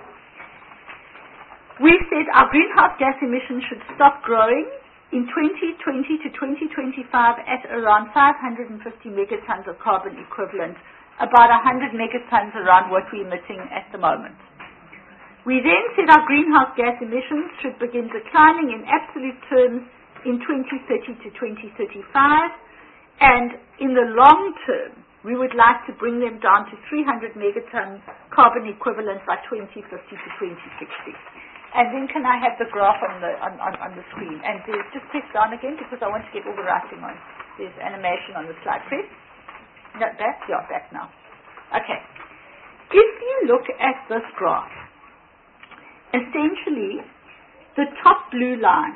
We said our greenhouse gas emissions should stop growing in twenty twenty to twenty twenty-five at around five hundred fifty megatons of carbon equivalent, about one hundred megatons around what we're emitting at the moment. We then said our greenhouse gas emissions should begin declining in absolute terms in twenty thirty to twenty thirty-five, and in the long term, we would like to bring them down to three hundred megaton carbon equivalent by twenty fifty to twenty sixty. And then can I have the graph on the on, on, on the screen? And there's, just press down again because I want to get all the writing on. There's animation on the slide. Press. No, that, yeah, that now. Okay. If you look at this graph, essentially the top blue line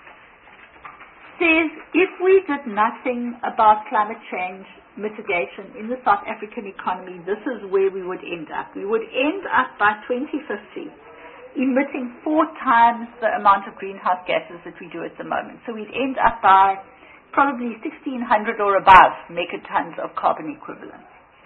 says if we did nothing about climate change mitigation in the South African economy, this is where we would end up. We would end up by twenty fifty emitting four times the amount of greenhouse gases that we do at the moment. So we'd end up by probably sixteen hundred or above megatons of carbon equivalent.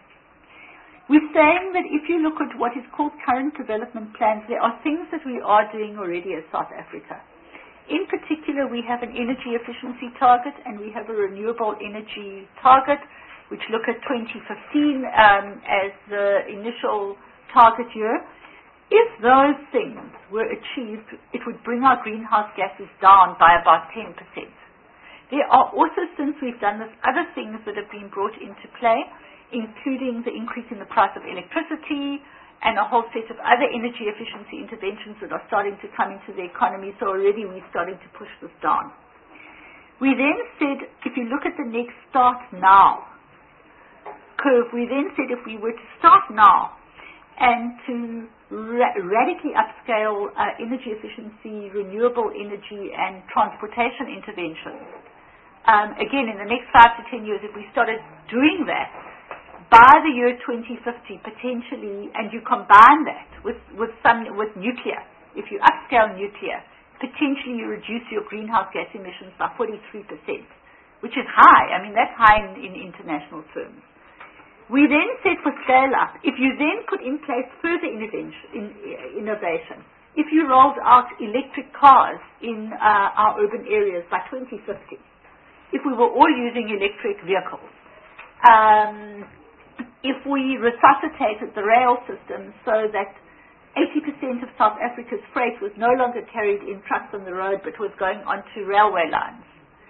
We're saying that if you look at what is called current development plans, there are things that we are doing already as South Africa. In particular, we have an energy efficiency target and we have a renewable energy target, which look at twenty fifteen um, as the initial target year. If those things were achieved, it would bring our greenhouse gases down by about ten percent. There are also, since we've done this, other things that have been brought into play, including the increase in the price of electricity and a whole set of other energy efficiency interventions that are starting to come into the economy. So already we're starting to push this down. We then said, if you look at the next start now curve, we then said if we were to start now and to ra- radically upscale uh, energy efficiency, renewable energy, and transportation interventions. Um, again, in the next five to ten years, if we started doing that, by the year twenty fifty, potentially, and you combine that with, with some with nuclear, if you upscale nuclear, potentially you reduce your greenhouse gas emissions by forty-three percent, which is high. I mean, that's high in, in international terms. We then said for scale-up, if you then put in place further innovation, in, uh, innovation, if you rolled out electric cars in uh, our urban areas by twenty fifty, if we were all using electric vehicles, um, if we resuscitated the rail system so that eighty percent of South Africa's freight was no longer carried in trucks on the road but was going onto railway lines,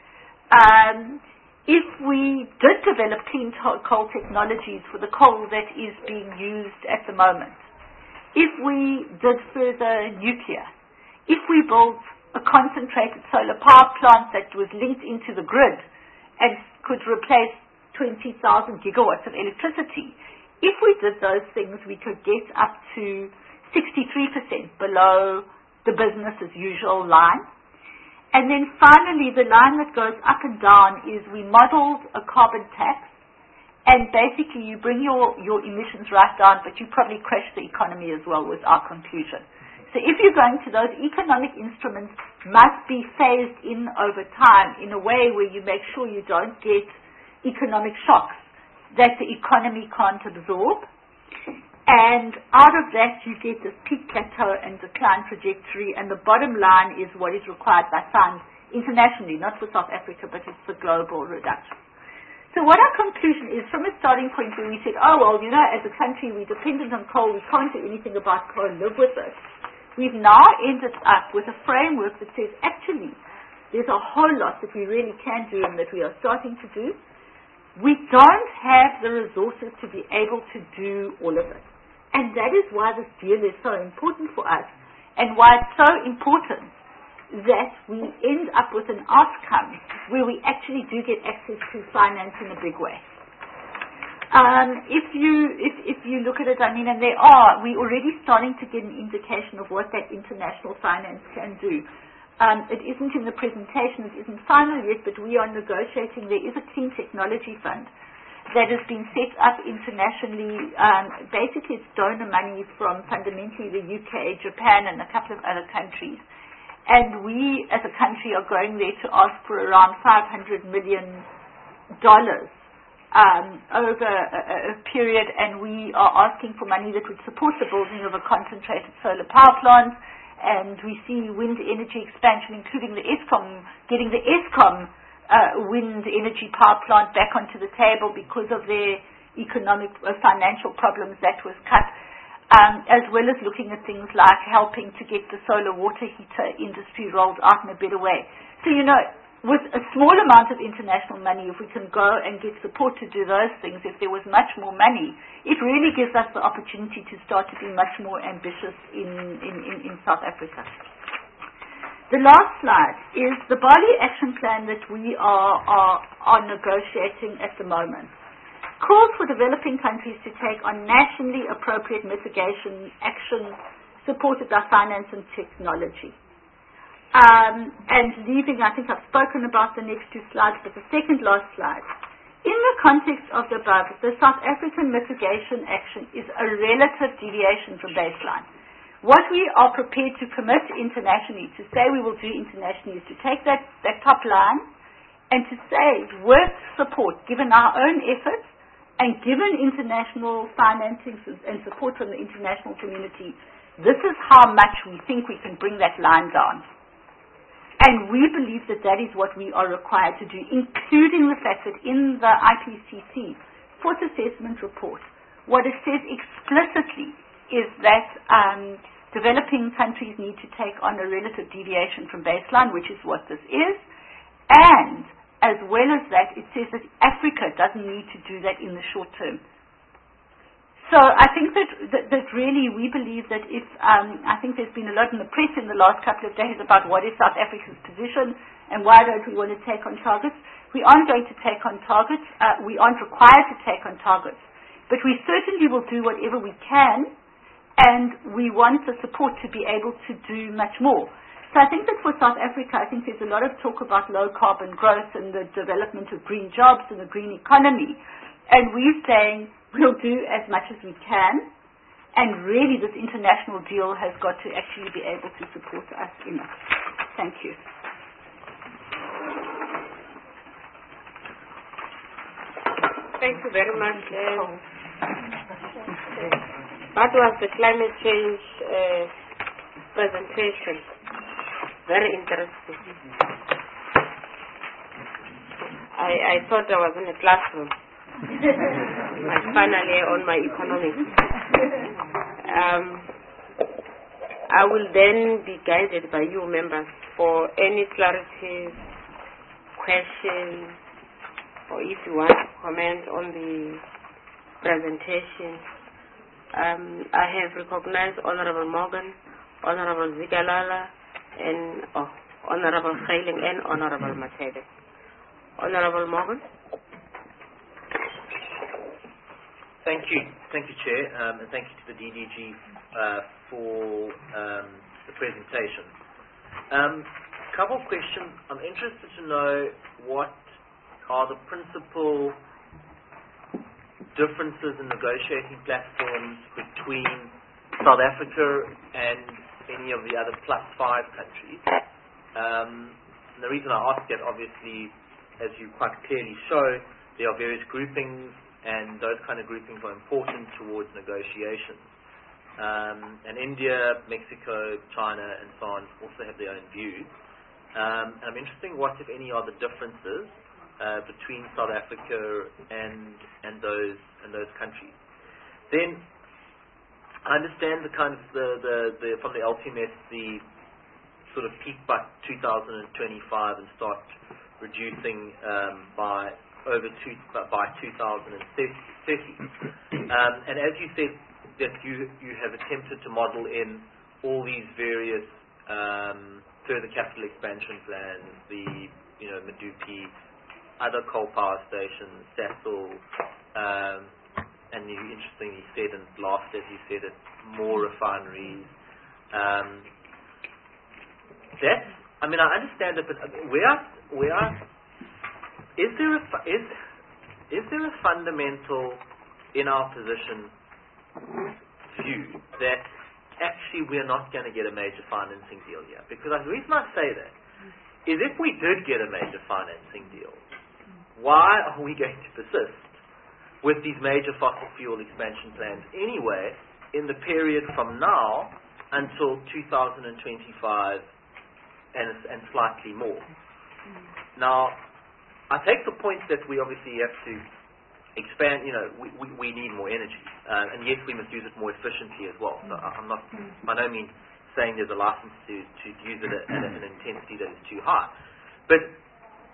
um, if we did develop clean to- coal technologies for the coal that is being used at the moment, if we did further nuclear, if we built a concentrated solar power plant that was linked into the grid and could replace twenty thousand gigawatts of electricity, if we did those things, we could get up to sixty-three percent below the business as usual line. And then finally, the line that goes up and down is we modeled a carbon tax, and basically you bring your, your emissions right down, but you probably crash the economy as well, was our conclusion. So if you're going to those economic instruments must be phased in over time in a way where you make sure you don't get economic shocks that the economy can't absorb. And out of that, you get this peak plateau and decline trajectory, and the bottom line is what is required by science internationally, not for South Africa, but it's the global reduction. So what our conclusion is, from a starting point where we said, oh, well, you know, as a country, we're dependent on coal, we can't do anything about coal, live with it. We've now ended up with a framework that says, actually, there's a whole lot that we really can do and that we are starting to do. We don't have the resources to be able to do all of it. And that is why this deal is so important for us, and why it's so important that we end up with an outcome where we actually do get access to finance in a big way. Um, if you if, if you look at it, I mean, and there are, we're already starting to get an indication of what that international finance can do. Um, it isn't in the presentation, it isn't final yet, but we are negotiating. There is a clean technology fund that has been set up internationally. Um, basically, it's donor money from fundamentally the U K, Japan, and a couple of other countries. And we, as a country, are going there to ask for around five hundred million dollars um, over a, a period, and we are asking for money that would support the building of a concentrated solar power plant. And we see wind energy expansion, including the ESCOM, getting the ESCOM Uh, wind energy power plant back onto the table because of their economic, uh, financial problems that was cut, um, as well as looking at things like helping to get the solar water heater industry rolled out in a better way. So, you know, with a small amount of international money, if we can go and get support to do those things, if there was much more money, it really gives us the opportunity to start to be much more ambitious in, in, in, in South Africa. The last slide is the Bali Action Plan that we are, are, are negotiating at the moment. Calls for developing countries to take on nationally appropriate mitigation actions supported by finance and technology. Um, and leaving, I think I've spoken about the next two slides, but the second last slide. In the context of the above, the South African mitigation action is a relative deviation from baseline. What we are prepared to commit internationally, to say we will do internationally, is to take that, that top line and to say, with support, given our own efforts and given international financing and support from the international community, this is how much we think we can bring that line down. And we believe that that is what we are required to do, including the fact that in the I P C C Fourth Assessment Report, what it says explicitly is that um, developing countries need to take on a relative deviation from baseline, which is what this is, and as well as that, it says that Africa doesn't need to do that in the short term. So I think that, that, that really we believe that if, um, I think there's been a lot in the press in the last couple of days about what is South Africa's position and why don't we want to take on targets. We aren't going to take on targets. Uh, we aren't required to take on targets. But we certainly will do whatever we can, and we want the support to be able to do much more. So I think that for South Africa, I think there's a lot of talk about low carbon growth and the development of green jobs and the green economy. And we're saying we'll do as much as we can, and really this international deal has got to actually be able to support us in it. Thank you. Thank you very much. Uh, that was the climate change uh, presentation. Very interesting. I, I thought I was in a classroom. My final year on my economics. Um, I will then be guided by you members for any clarity, questions, or if you want to comment on the presentation. Um, I have recognized Honorable Morgan, Honorable Zigalala, and oh, Honorable Khailing and Honorable Matebe. Honorable Morgan. Thank you. Thank you, Chair, um, and thank you to the D D G uh, for um, the presentation. Um, couple of questions. I'm interested to know what are the principal differences in negotiating platforms between South Africa and any of the other plus five countries. Um, and the reason I ask that, obviously, as you quite clearly show, there are various groupings, and those kind of groupings are important towards negotiations. Um, and India, Mexico, China, and so on also have their own views. Um, and I'm interested in what, if any, are the differences uh, between South Africa and and those and those countries. Then I understand the kind of the, the, the from the L T M S the sort of peak by two thousand twenty-five and start reducing um, by over two, by two thousand thirty. Um, and as you said, that you you have attempted to model in all these various um, further capital expansion plans, the you know Medupi, other coal power stations, Sasol, um, and you interestingly said, and last as you said, it more refineries. Um, that's I mean I understand it, but where where is there a is is there a fundamental in our position view that actually we're not going to get a major financing deal here? Because the reason I say that is if we did get a major financing deal, why are we going to persist with these major fossil fuel expansion plans anyway in the period from now until two thousand twenty-five and, and slightly more? Now, I take the point that we obviously have to expand, you know, we, we, we need more energy. Uh, and yes, we must use it more efficiently as well. So I'm not by no means saying there's a license to, to use it at, at an intensity that is too high. But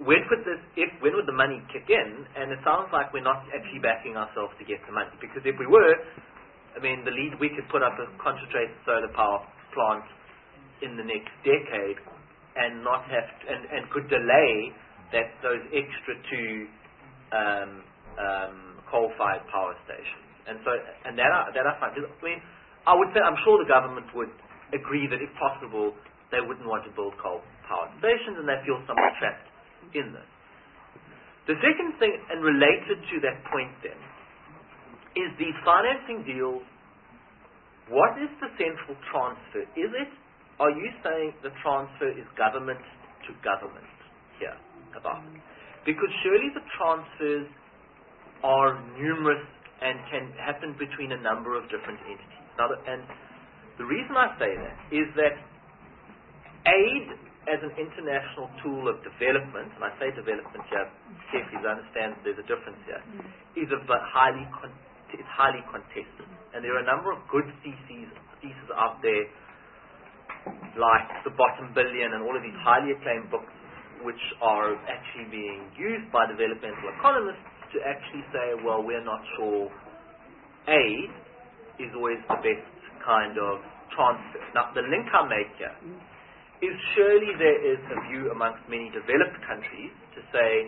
when would this, if, when would the money kick in? And it sounds like we're not actually backing ourselves to get the money. Because if we were, I mean, the lead, we could put up a concentrated solar power plant in the next decade and not have, to, and, and could delay that those extra two um, um, coal-fired power stations. And so, and that I, that I find, I mean, I would say, I'm sure the government would agree that if possible, they wouldn't want to build coal power stations, and they feel somewhat trapped in this. The second thing, and related to that point then, is these financing deals. What is the central transfer? Is it, are you saying the transfer is government to government here about? Because surely the transfers are numerous and can happen between a number of different entities. Now, the, and the reason I say that is that aid as an international tool of development, and I say development here carefully to understand there's a difference here, is a highly con- it's highly contested. And there are a number of good theses, theses out there, like The Bottom Billion and all of these highly acclaimed books, which are actually being used by developmental economists to actually say, well, we're not sure aid is always the best kind of transfer. Now, the link I make here is surely there is a view amongst many developed countries to say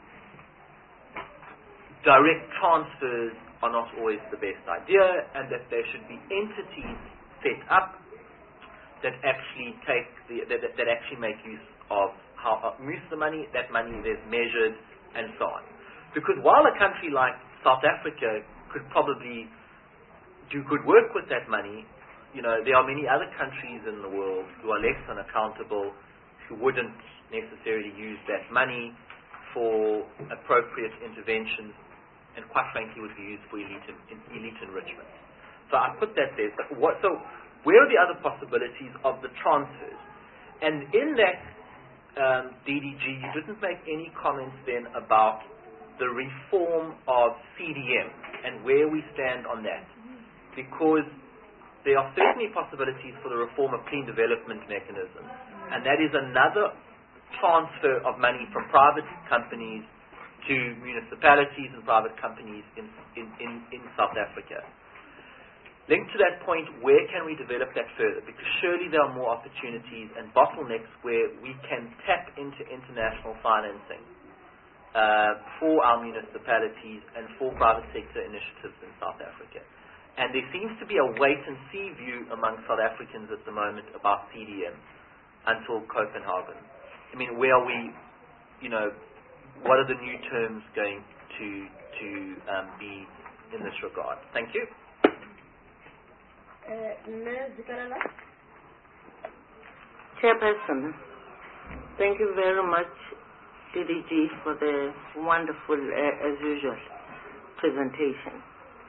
direct transfers are not always the best idea, and that there should be entities set up that actually take the, that, that actually make use of how uh, use the money, that money is measured, and so on. Because while a country like South Africa could probably do good work with that money, you know, there are many other countries in the world who are less than accountable, who wouldn't necessarily use that money for appropriate interventions, and quite frankly would be used for elite, elite enrichment. So I put that there. So, what, so where are the other possibilities of the transfers? And in that um, D D G, you didn't make any comments then about the reform of C D M and where we stand on that, because there are certainly possibilities for the reform of clean development mechanisms, and that is another transfer of money from private companies to municipalities and private companies in, in, in, in South Africa. Linked to that point, where can we develop that further? Because surely there are more opportunities and bottlenecks where we can tap into international financing uh, for our municipalities and for private sector initiatives in South Africa. And there seems to be a wait-and-see view among South Africans at the moment about C D M until Copenhagen. I mean, where are we, you know, what are the new terms going to to um, be in this regard? Thank you. Chairperson, thank you very much, D D G, for the wonderful, uh, as usual, presentation.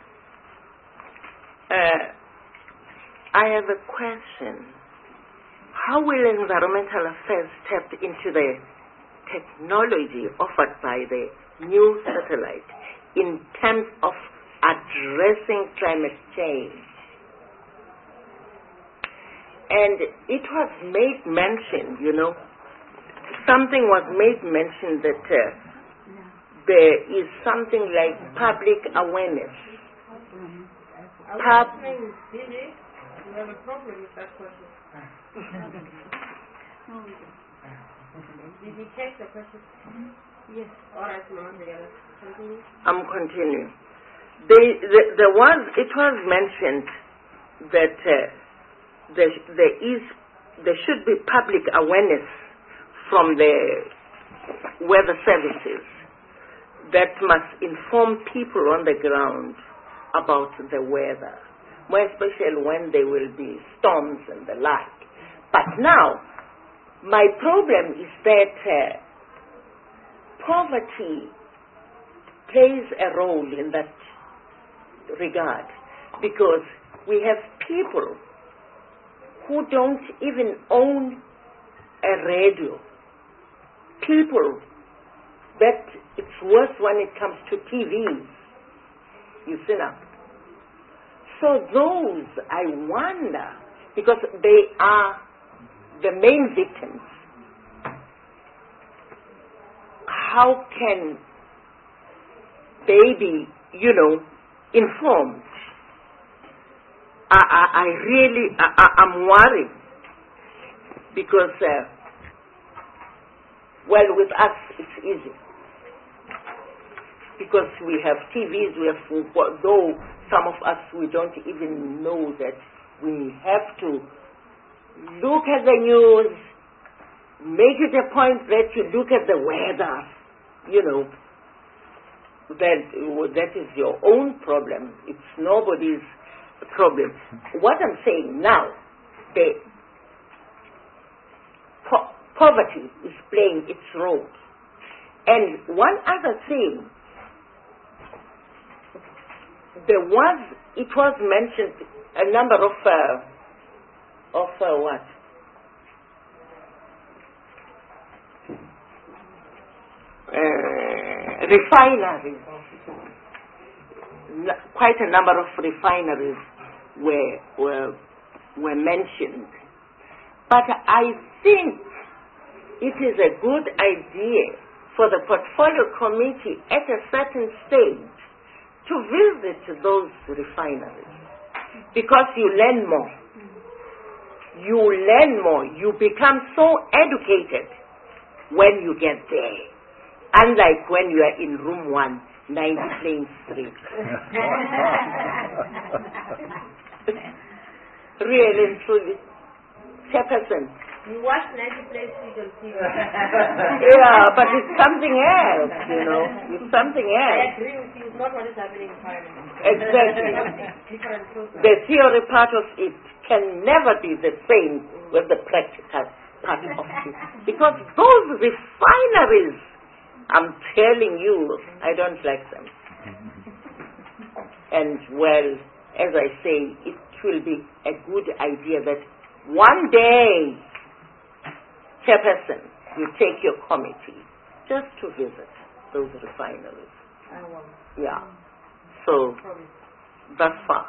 Uh, I have a question. How will environmental affairs tap into the technology offered by the new satellite in terms of addressing climate change? And it was made mention, you know, something was made mention that uh, there is something like public awareness. Pub- you have a problem with that question. Did you take the question? Yes. All right, ma'am. Continue. I'm continuing. They, the, there was, it was mentioned that uh, there, there is, there should be public awareness from the weather services that must inform people on the ground about the weather, more especially when there will be storms and the like. But now, my problem is that uh, poverty plays a role in that regard, because we have people who don't even own a radio, people that it's worse when it comes to T Vs, you see now. So those, I wonder, because they are the main victims. how can they be, you know, informed? I, I, I really, I, I'm worried because, uh, well, with us it's easy because we have T Vs, we have, though some of us, we don't even know that we have to look at the news, make it a point that you look at the weather, you know, that, that is your own problem. It's nobody's problem. What I'm saying now, the po- poverty is playing its role. And one other thing, there was, it was mentioned, a number of, uh, of uh, what? Uh, refineries. N- quite a number of refineries were, were, were mentioned. But I think it is a good idea for the portfolio committee at a certain stage to visit those refineries because you learn more. You learn more. You become so educated when you get there. Unlike when you are in room one, ninety Plain Street. Really and truly. Chairperson. You watch ninety Plain Street on T V. Yeah, but it's something else, you know. It's something else. I agree with you. It's not what is happening in Parliament. Exactly. Different programs. The theory part of it can never be the same with the practical part of it. Because those refineries, I'm telling you, I don't like them. And well, as I say, it will be a good idea that one day, Chairperson, you take your committee just to visit those refineries. I will. Yeah. So, thus far.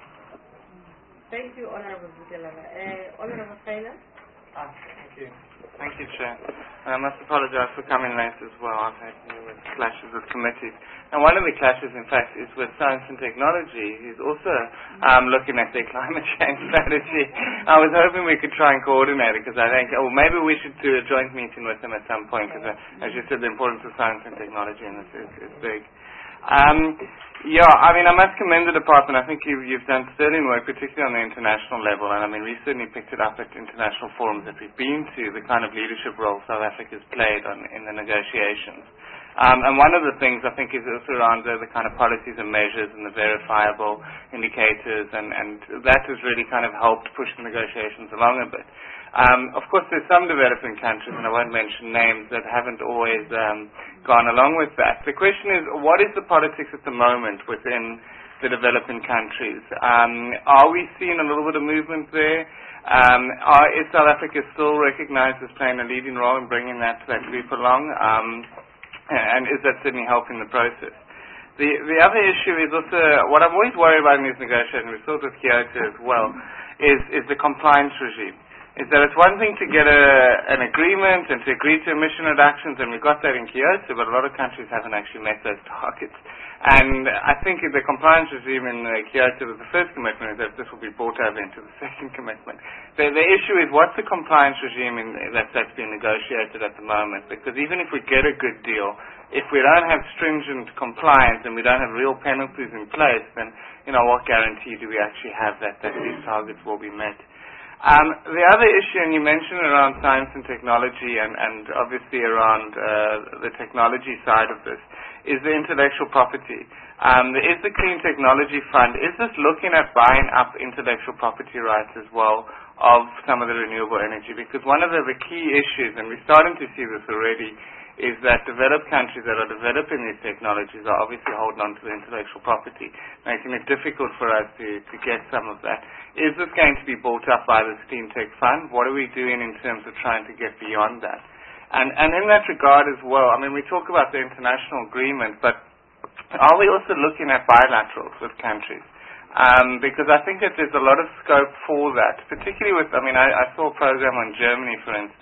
Thank you, Honorable Butelala. Uh, Honorable Taylor? Ah, thank you. Thank you, Chair. I must apologize for coming late as well. I've had numerous clashes with committees. And one of the clashes, in fact, is with Science and Technology, who's also um, looking at their climate change strategy. I was hoping we could try and coordinate it, because I think, oh, maybe we should do a joint meeting with them at some point, because, uh, as you said, the importance of science and technology in this is, is big. Um, yeah, I mean, I must commend the department. I think you've, you've done sterling work, particularly on the international level. And I mean, we certainly picked it up at international forums that we've been to, the kind of leadership role South Africa's played on, in the negotiations. Um, and one of the things I think is also around the, the kind of policies and measures and the verifiable indicators, and, and that has really kind of helped push the negotiations along a bit. Um, of course, there's some developing countries, and I won't mention names, that haven't always um, gone along with that. The question is, what is the politics at the moment within the developing countries? Um, are we seeing a little bit of movement there? Um, are, is South Africa still recognized as playing a leading role in bringing that, that group along? Um, and is that certainly helping the process? The, the other issue is also, what I'm always worried about in these negotiations, we saw it with Kyoto as well, is, is the compliance regime. Is that it's one thing to get a, an agreement and to agree to emission reductions, and we got that in Kyoto, but a lot of countries haven't actually met those targets. And I think the compliance regime in uh, Kyoto was the first commitment, is that this will be brought over into the second commitment. The, the issue is, what's the compliance regime in, that's, that's being negotiated at the moment? Because even if we get a good deal, if we don't have stringent compliance and we don't have real penalties in place, then, you know, what guarantee do we actually have that, that these targets will be met? Um, the other issue, and you mentioned around science and technology, and, and obviously around uh, the technology side of this, is the intellectual property. Um, there is the Clean Technology Fund. Is this looking at buying up intellectual property rights as well of some of the renewable energy? Because one of the, the key issues, and we're starting to see this already, is that developed countries that are developing these technologies are obviously holding on to the intellectual property, making it difficult for us to, to get some of that. Is this going to be bought up by the Clean Tech Fund? What are we doing in terms of trying to get beyond that? And, and in that regard as well, I mean, we talk about the international agreement, but are we also looking at bilaterals with countries? Um, because I think that there's a lot of scope for that, particularly with, I mean, I, I saw a program on Germany, for instance,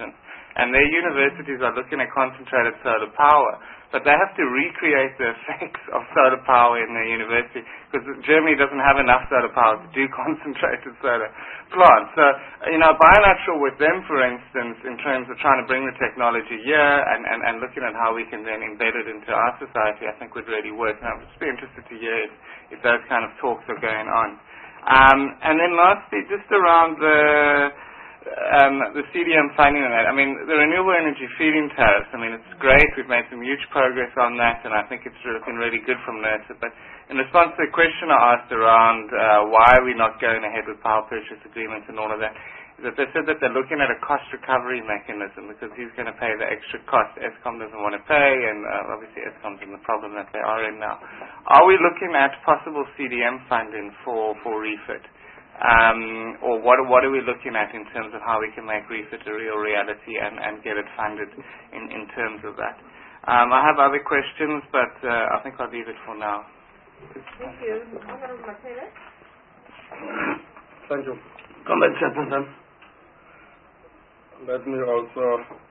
and their universities are looking at concentrated solar power, but they have to recreate the effects of solar power in their university because Germany doesn't have enough solar power to do concentrated solar plants. So, you know, bilateral with them, for instance, in terms of trying to bring the technology here and, and, and looking at how we can then embed it into our society, I think would really work. And I'm just be interested to hear if, if those kind of talks are going on. Um, and then lastly, just around the Um, the C D M funding on that. I mean, the renewable energy feed-in tariffs, I mean, it's great. We've made some huge progress on that, and I think it's been really good from NERSA. But in response to the question I asked around uh, why are we not going ahead with power purchase agreements and all of that, is that they said that they're looking at a cost recovery mechanism because who's going to pay the extra cost? Eskom doesn't want to pay, and uh, obviously Eskom's in the problem that they are in now. Are we looking at possible C D M funding for, for refit? Um, or what, what are we looking at in terms of how we can make refit a real reality and, and get it funded in, in terms of that? Um, I have other questions, but uh, I think I'll leave it for now. Thank you. Honorable Matele? Thank you. Comrade Chairperson, let me also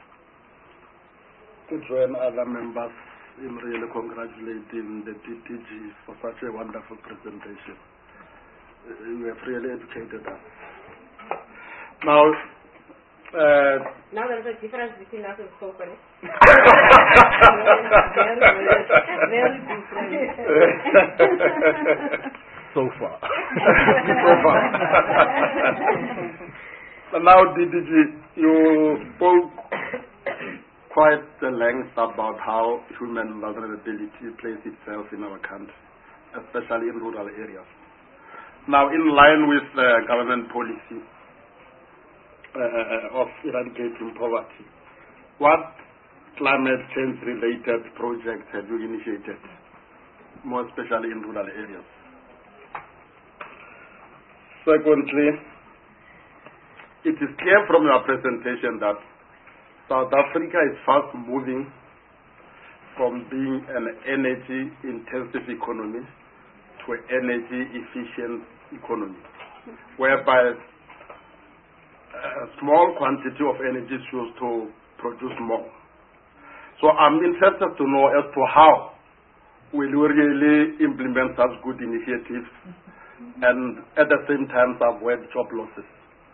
join other members in really congratulating the D T G for such a wonderful presentation. You have really educated us. Now, uh, now there's a difference between us and spoken. Very, very different. So far. So far. Now, D D G, you spoke quite the length about how human vulnerability plays itself in our country, especially in rural areas. Now, in line with the government policy uh, of eradicating poverty, what climate change-related projects have you initiated, more especially in rural areas? Secondly, it is clear from your presentation that South Africa is fast moving from being an energy-intensive economy to an energy-efficient economy, whereby a small quantity of energy is used to produce more. So I'm interested to know as to how will you really implement such good initiatives and at the same time avoid job losses.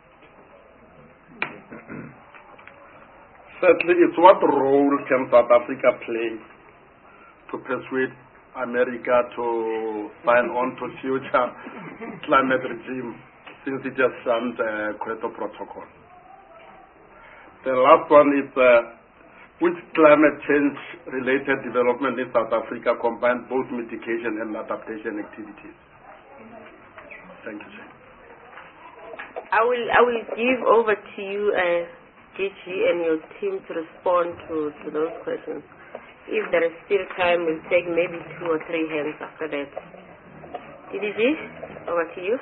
Thirdly, it's what role can South Africa play to persuade America to sign on to future climate regime since it has signed the Kyoto Protocol? The last one is uh, which climate change related development in South Africa combine both mitigation and adaptation activities? Thank you, sir. I will I will give over to you, uh, D G, and your team to respond to, to those questions. If there is still time, we'll take maybe two or three hands after that. D D G, over to you.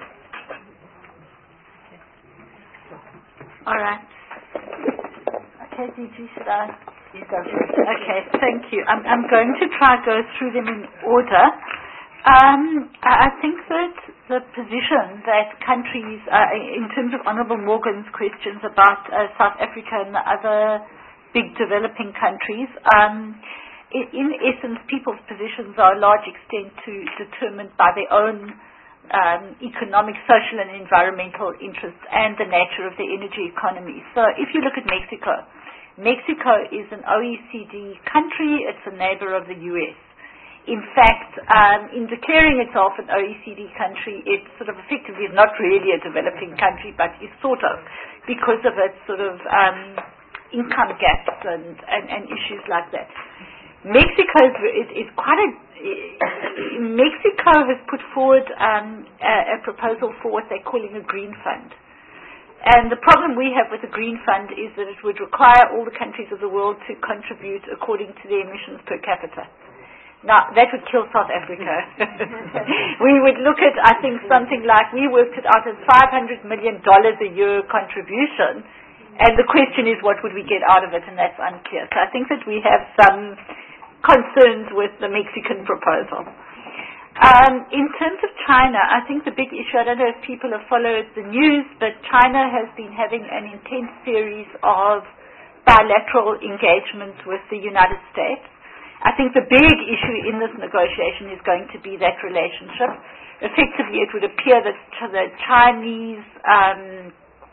All right. Okay, D G, should I? Okay, thank you. I'm, I'm going to try to go through them in order. Um, I, I think that the position that countries, uh, in terms of Honourable Morgan's questions about uh, South Africa and the other big developing countries, um, in, in essence, people's positions are a large extent to, determined by their own um, economic, social and environmental interests and the nature of the energy economy. So if you look at Mexico, Mexico is an O E C D country, it's a neighbor of the U S. In fact, um, in declaring itself an O E C D country, it sort of effectively is not really a developing country, but is sort of, because of its sort of um, income gaps and, and, and issues like that. Mexico is, is, is quite a... Mexico has put forward um, a, a proposal for what they're calling a green fund. And the problem we have with the Green Fund is that it would require all the countries of the world to contribute according to their emissions per capita. Now, that would kill South Africa. We would look at, I think, something like, we worked it out as five hundred million dollars a year contribution, and the question is, what would we get out of it, and that's unclear. So I think that we have some concerns with the Mexican proposal. Um, in terms of China, I think the big issue, I don't know if people have followed the news, but China has been having an intense series of bilateral engagement with the United States. I think the big issue in this negotiation is going to be that relationship. Effectively, it would appear that the Chinese, um,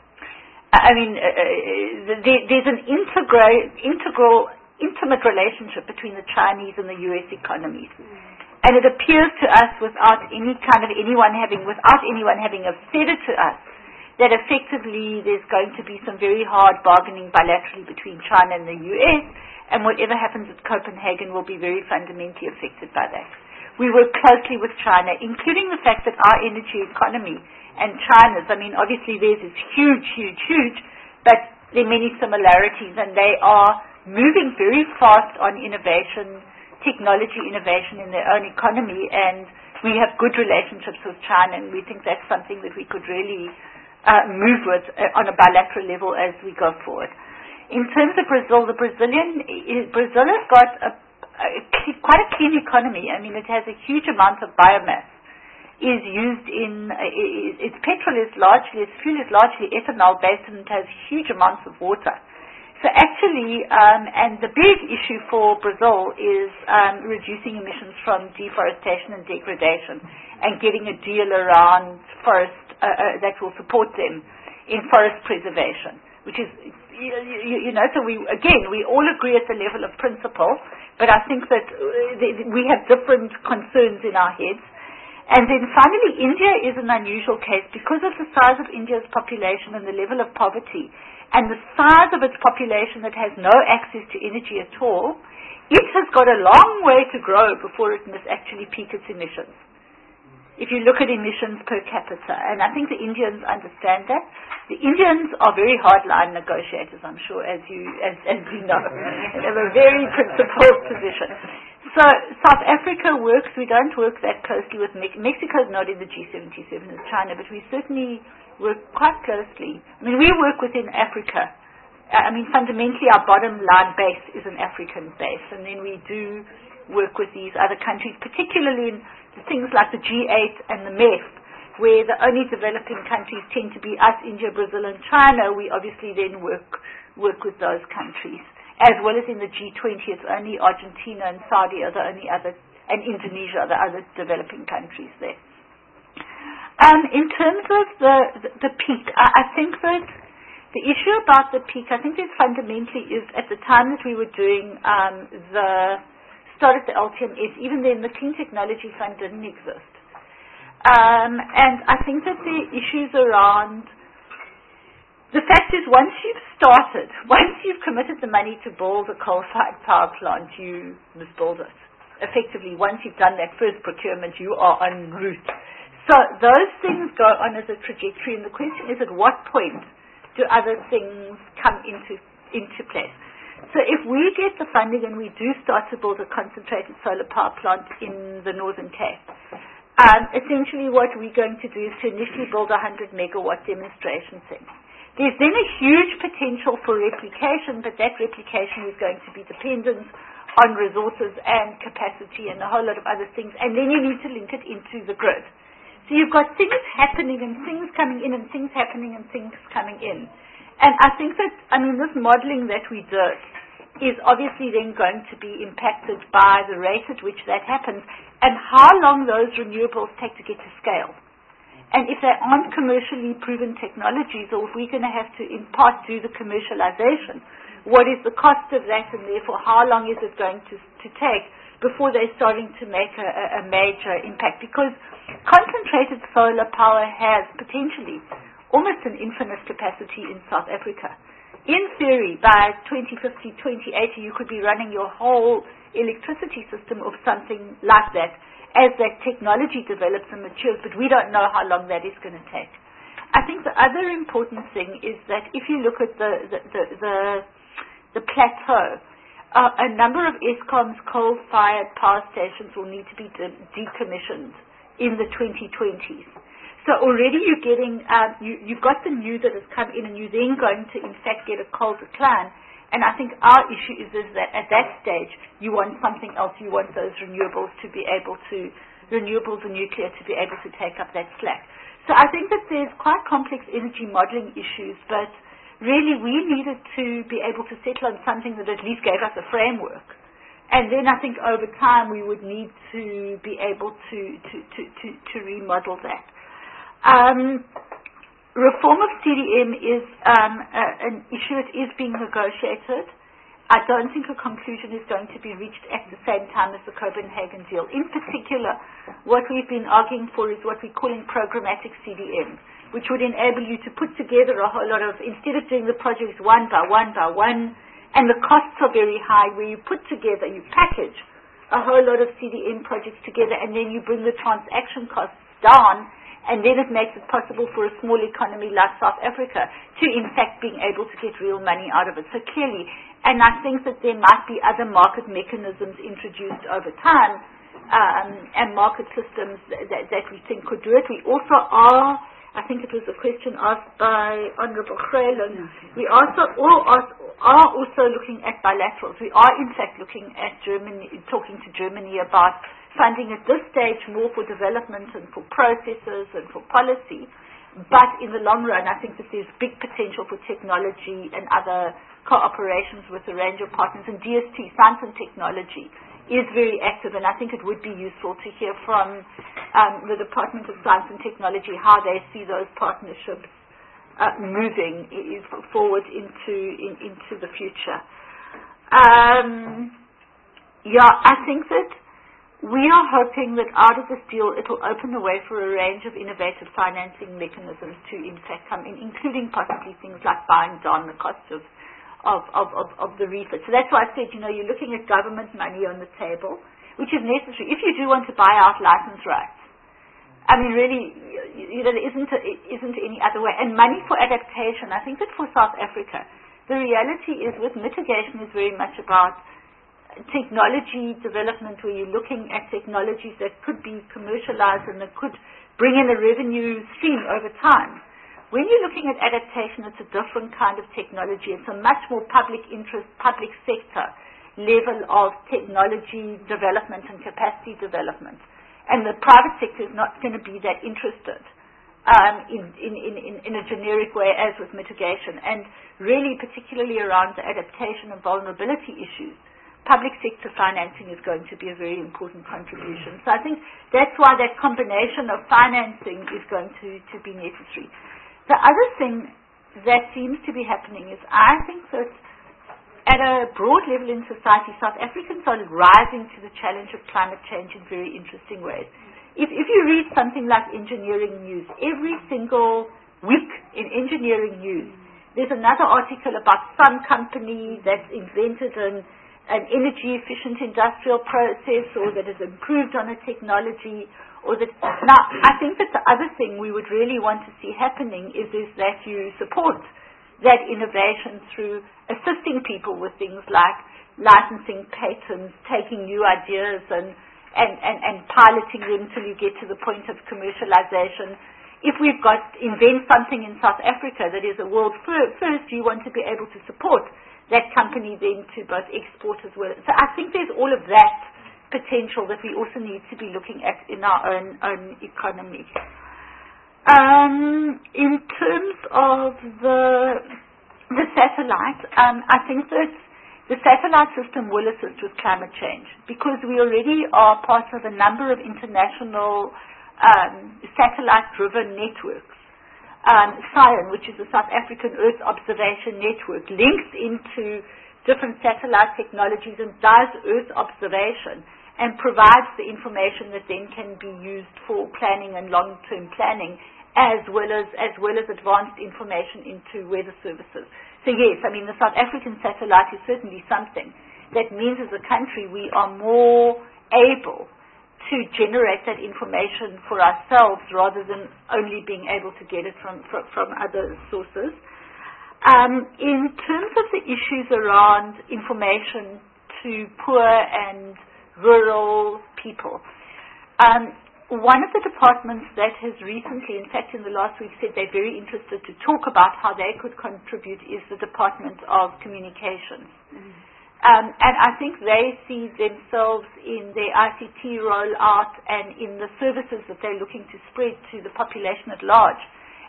I mean, uh, there, there's an integral, integral, intimate relationship between the Chinese and the U S economies. And it appears to us, without any kind of anyone having, without anyone having said it to us, that effectively there's going to be some very hard bargaining bilaterally between China and the U S, and whatever happens at Copenhagen will be very fundamentally affected by that. We work closely with China, including the fact that our energy economy and China's, I mean, obviously theirs is huge, huge, huge, but there are many similarities, and they are moving very fast on innovation, technology innovation in their own economy, and we have good relationships with China, and we think that's something that we could really uh, move with uh, on a bilateral level as we go forward. In terms of Brazil, the Brazilian, Brazil has got a, a, quite a clean economy. I mean, it has a huge amount of biomass. Is used in, uh, its petrol is largely, its fuel is largely ethanol based, and it has huge amounts of water. So actually, um, and the big issue for Brazil is um, reducing emissions from deforestation and degradation, and getting a deal around forest uh, uh, that will support them in forest preservation, which is, you, you, you know, so we, again, we all agree at the level of principle, but I think that uh, we have different concerns in our heads. And then finally, India is an unusual case because of the size of India's population and the level of poverty, and the size of its population that has no access to energy at all. It has got a long way to grow before it must actually peak its emissions, if you look at emissions per capita. And I think the Indians understand that. The Indians are very hardline negotiators, I'm sure, as you as, as you know. They have a very principled position. So South Africa works, we don't work that closely with Mexico. Mexico is not in the G seventy-seven as China, but we certainly work quite closely. I mean, we work within Africa. I mean, fundamentally our bottom line base is an African base, and then we do work with these other countries, particularly in things like the G eight and the M E F, where the only developing countries tend to be us, India, Brazil, and China. We obviously then work work with those countries. As well as in the G twenty, it's only Argentina and Saudi are the only other, and Indonesia are the other developing countries there. Um, in terms of the, the, the peak, I, I think that the issue about the peak, I think is fundamentally is at the time that we were doing um, the start at the L T M S, even then the Clean Technology Fund didn't exist. Um, and I think that the issues around the fact is, once you've started, once you've committed the money to build a coal-fired power plant, you must build it. Effectively, once you've done that first procurement, you are en route. So those things go on as a trajectory, and the question is, at what point do other things come into into place? So if we get the funding and we do start to build a concentrated solar power plant in the Northern Cape, um, essentially what we're going to do is to initially build a one hundred megawatt demonstration thing. There's then a huge potential for replication, but that replication is going to be dependent on resources and capacity and a whole lot of other things, and then you need to link it into the grid. So you've got things happening and things coming in and things happening and things coming in. And I think that, I mean, this modeling that we did is obviously then going to be impacted by the rate at which that happens and how long those renewables take to get to scale. And if they aren't commercially proven technologies, or if we're going to have to in part do the commercialization, what is the cost of that, and therefore how long is it going to, to take before they're starting to make a, a major impact? Because concentrated solar power has potentially almost an infinite capacity in South Africa. In theory, by twenty fifty, twenty eighty, you could be running your whole electricity system of something like that, as that technology develops and matures, but we don't know how long that is going to take. I think the other important thing is that if you look at the the, the, the, the plateau, uh, a number of Eskom's coal-fired power stations will need to be de- decommissioned in the twenty twenties. So already you're getting, uh, you, you've got the new that has come in, and you're then going to, in fact, get a coal decline. And I think our issue is, is that at that stage, you want something else. You want those renewables to be able to, renewables and nuclear to be able to take up that slack. So I think that there's quite complex energy modeling issues, but really we needed to be able to settle on something that at least gave us a framework. And then I think over time we would need to be able to, to, to, to, to remodel that. Um, reform of C D M is um, a, an issue that is being negotiated. I don't think a conclusion is going to be reached at the same time as the Copenhagen deal. In particular, what we've been arguing for is what we're calling programmatic C D M, which would enable you to put together a whole lot of, instead of doing the projects one by one by one, and the costs are very high, where you put together, you package a whole lot of C D M projects together, and then you bring the transaction costs down, and then it makes it possible for a small economy like South Africa to, in fact, being able to get real money out of it. So clearly, and I think that there might be other market mechanisms introduced over time, um, and market systems that, that we think could do it. We also are, I think it was a question asked by Honourable Greyland, we also all are, are also looking at bilaterals. We are, in fact, looking at Germany, talking to Germany about funding at this stage more for development and for processes and for policy. But in the long run, I think that there's big potential for technology and other cooperations with a range of partners. And D S T, Science and Technology, is very active, and I think it would be useful to hear from um, the Department of Science and Technology how they see those partnerships uh, moving is forward into in, into the future. Um, yeah, I think that we are hoping that out of this deal it will open the way for a range of innovative financing mechanisms to in fact come in, including possibly things like buying down the cost of Of, of, of, of the refit. So that's why I said, you know, you're looking at government money on the table, which is necessary. If you do want to buy out license rights, I mean, really, you, you know, there isn't, a, isn't any other way. And money for adaptation, I think that for South Africa, the reality is with mitigation is very much about technology development, where you're looking at technologies that could be commercialized and that could bring in a revenue stream over time. When you're looking at adaptation, it's a different kind of technology. It's a much more public interest, public sector level of technology development and capacity development. And the private sector is not going to be that interested um, in, in, in, in a generic way as with mitigation. And really, particularly around the adaptation and vulnerability issues, public sector financing is going to be a very important contribution. So I think that's why that combination of financing is going to, to be necessary. The other thing that seems to be happening is I think that at a broad level in society, South Africans are rising to the challenge of climate change in very interesting ways. If, if you read something like Engineering News, every single week in Engineering News, there's another article about some company that's invented an, an energy-efficient industrial process, or that has improved on a technology, or that, now, I think that the other thing we would really want to see happening is, is that you support that innovation through assisting people with things like licensing patents, taking new ideas and, and, and, and piloting them till you get to the point of commercialization. If we've got, invent something in South Africa that is a world first, you want to be able to support that company then to both export as well. So I think there's all of that potential that we also need to be looking at in our own, own economy. Um, in terms of the, the satellite, um, I think that the satellite system will assist with climate change because we already are part of a number of international um, satellite-driven networks. Um, SION, which is the South African Earth Observation Network, links into different satellite technologies and does Earth observation and provides the information that then can be used for planning and long-term planning, as well as as well as advanced information into weather services. So yes, I mean, the South African satellite is certainly something that means as a country we are more able to generate that information for ourselves rather than only being able to get it from, from, from other sources. Um, in terms of the issues around information to poor and rural people, um, one of the departments that has recently, in fact in the last week, said they're very interested to talk about how they could contribute is the Department of Communications. Mm-hmm. Um, and I think they see themselves in their I C T rollout and in the services that they're looking to spread to the population at large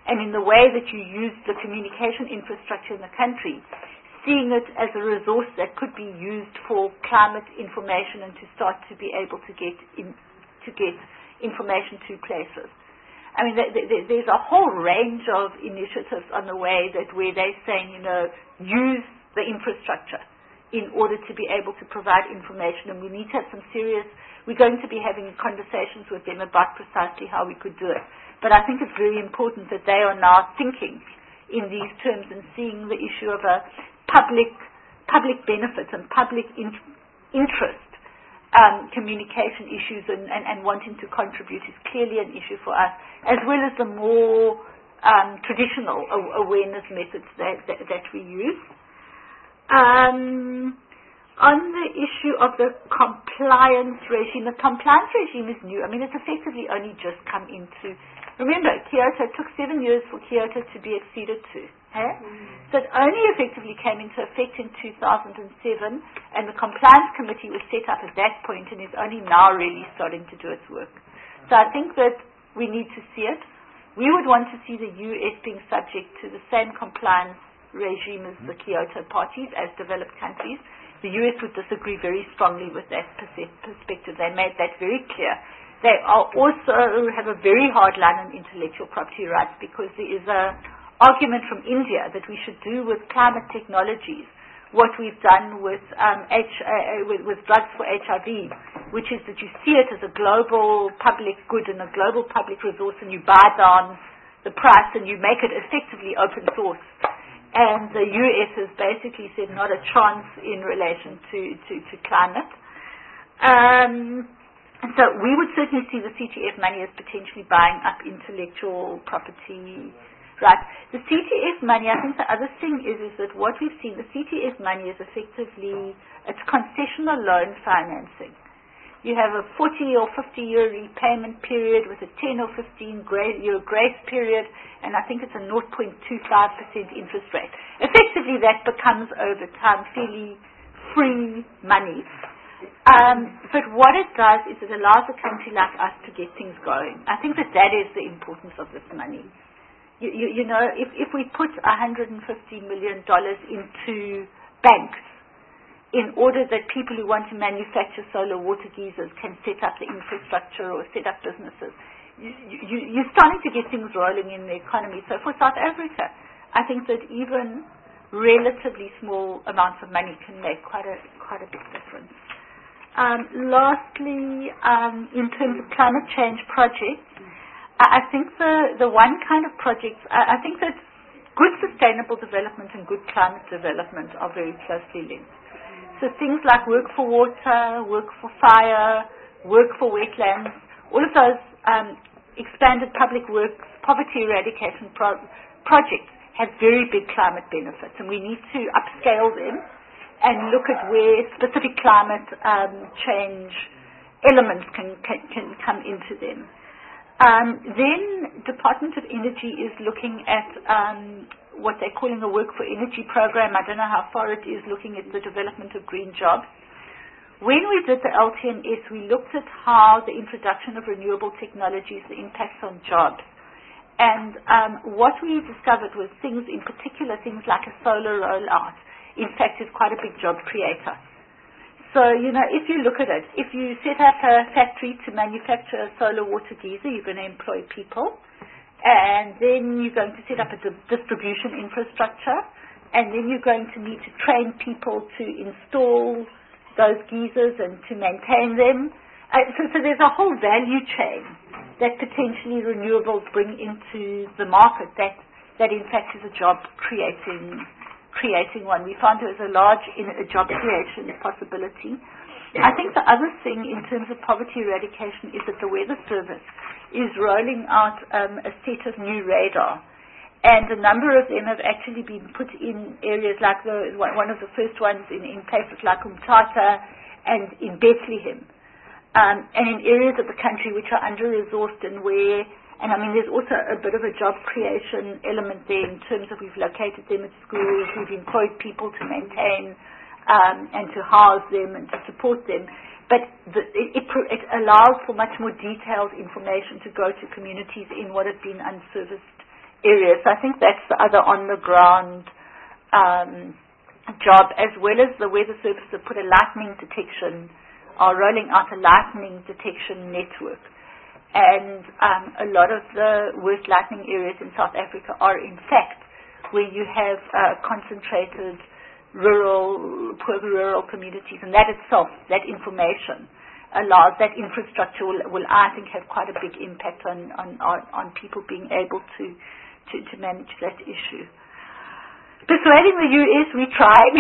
and in the way that you use the communication infrastructure in the country, seeing it as a resource that could be used for climate information and to start to be able to get in, to get information to places. I mean, th- th- there's a whole range of initiatives on the way that where they're saying, you know, use the infrastructure in order to be able to provide information, and we need to have some serious, we're going to be having conversations with them about precisely how we could do it. But I think it's very important that they are now thinking in these terms and seeing the issue of a public public benefit and public in, interest um, communication issues and, and, and wanting to contribute is clearly an issue for us, as well as the more um, traditional a- awareness methods that, that, that we use. Um, on the issue of the compliance regime, the compliance regime is new. I mean, it's effectively only just come into, remember, Kyoto, it took seven years for Kyoto to be acceded to. Eh? Mm-hmm. So it only effectively came into effect in two thousand seven, and the compliance committee was set up at that point and is only now really starting to do its work. So I think that we need to see it. We would want to see the U S being subject to the same compliance regime as the Kyoto parties, as developed countries. The U S would disagree very strongly with that perspective. They made that very clear. They are also have a very hard line on intellectual property rights, because there is a argument from India that we should do with climate technologies what we've done with, um, H, uh, with, with drugs for H I V, which is that you see it as a global public good and a global public resource, and you buy down the price and you make it effectively open source. And the U S has basically said not a chance in relation to, to, to climate. Um, and so we would certainly see the C T F money as potentially buying up intellectual property. Right. The C T F money, I think the other thing is, is that what we've seen, the C T F money is effectively, it's concessional loan financing. You have a forty or fifty year repayment period with a ten or fifteen year grace period, and I think it's a zero point two five percent interest rate. Effectively, that becomes over time fairly free money. Um, but what it does is it allows a country like us to get things going. I think that that is the importance of this money. You, you, you know, if, if we put one hundred fifty million dollars into banks in order that people who want to manufacture solar water geysers can set up the infrastructure or set up businesses, you, you, you're starting to get things rolling in the economy. So for South Africa, I think that even relatively small amounts of money can make quite a, quite a big difference. Um, lastly, um, in terms of climate change projects, I think the, the one kind of projects, I, I think that good sustainable development and good climate development are very closely linked. So things like work for water, work for fire, work for wetlands, all of those um, expanded public works, poverty eradication pro- projects have very big climate benefits, and we need to upscale them and look at where specific climate um, change elements can, can, can come into them. Um, then Department of Energy is looking at um, what they're calling a Work for Energy program. I don't know how far it is looking at the development of green jobs. When we did the L T M S, we looked at how the introduction of renewable technologies, the impacts on jobs. And um, what we discovered was things, in particular things like a solar rollout, in fact is quite a big job creator. So, you know, if you look at it, if you set up a factory to manufacture a solar water geyser, you're going to employ people, and then you're going to set up a di- distribution infrastructure, and then you're going to need to train people to install those geysers and to maintain them. Uh, so, so there's a whole value chain that potentially renewables bring into the market that, that in fact is a job creating creating one. We found there was a large in a job creation possibility. I think the other thing in terms of poverty eradication is that the Weather Service is rolling out um, a set of new radar, and a number of them have actually been put in areas like the one of the first ones in, in places like Umtata and in Bethlehem, um, and in areas of the country which are under-resourced and where And I mean, there's also a bit of a job creation element there in terms of we've located them at schools, we've employed people to maintain um, and to house them and to support them. But the, it, it, it allows for much more detailed information to go to communities in what have been unserviced areas. I think that's the other on-the-ground um, job, as well as the Weather Service have put a lightning detection, are rolling out a lightning detection network. And um, a lot of the worst lightning areas in South Africa are, in fact, where you have uh, concentrated rural, poor rural communities, and that itself, that information, allows that infrastructure will, will, I think, have quite a big impact on, on, on, on people being able to, to, to manage that issue. Persuading the U S, we tried.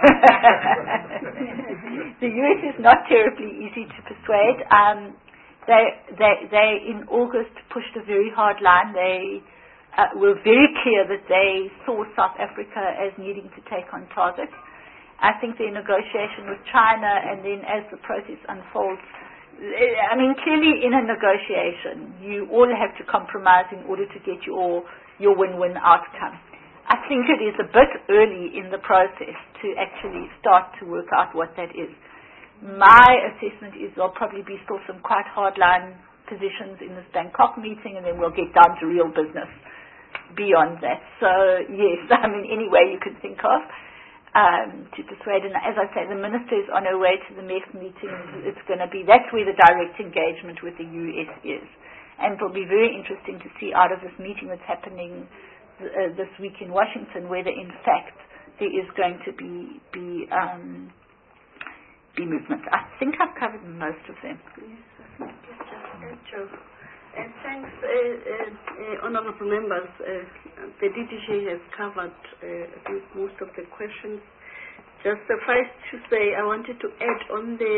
The U S is not terribly easy to persuade. Um, they, they, they, in August, pushed a very hard line. They uh, were very clear that they saw South Africa as needing to take on targets. I think the negotiation with China, and then as the process unfolds, I mean, clearly in a negotiation, you all have to compromise in order to get your, your win-win outcome. I think it is a bit early in the process to actually start to work out what that is. My assessment is there'll probably be still some quite hardline positions in this Bangkok meeting, and then we'll get down to real business beyond that. So, yes, I mean, any way you could think of. Um, to persuade, and as I say, the minister is on her way to the M E F meeting. It's going to be, that's where the direct engagement with the U S is. And it'll be very interesting to see out of this meeting that's happening uh, this week in Washington, whether in fact there is going to be be, um, be movement. I think I've covered most of them. Yes, I think it's just And thanks, uh, uh, uh, honourable members. Uh, the D D G has covered uh, I think most of the questions. Just suffice to say, I wanted to add on the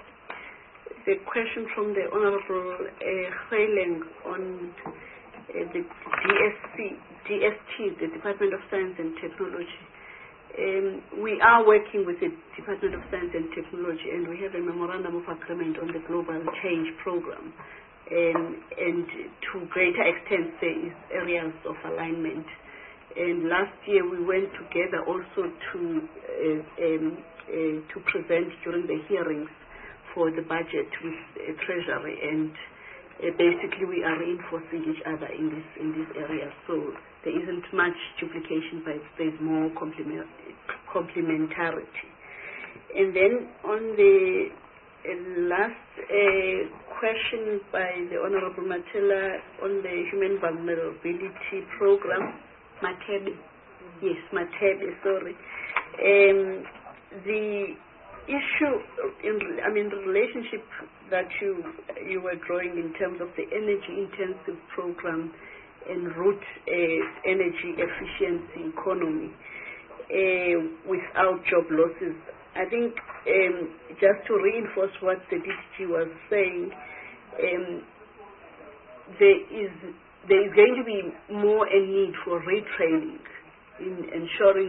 the question from the honourable uh, on uh, the D S C, D S T, the Department of Science and Technology. Um, we are working with the Department of Science and Technology, and we have a memorandum of agreement on the Global Change Program. Um, and to greater extent there is areas of alignment. And last year we went together also to uh, um, uh, to present during the hearings for the budget with uh, Treasury, and uh, basically we are reinforcing each other in this in this area. So there isn't much duplication, but there's more complement complementarity. And then on the uh, last uh, question by the Honorable Matela on the Human Vulnerability Program, Matebe, yes, Matebe, sorry. Um, the issue, in, I mean, the relationship that you you were drawing in terms of the energy-intensive program and root uh, energy efficiency economy uh, without job losses. I think um, just to reinforce what the D D G was saying, um, there is there is going to be more a need for retraining in ensuring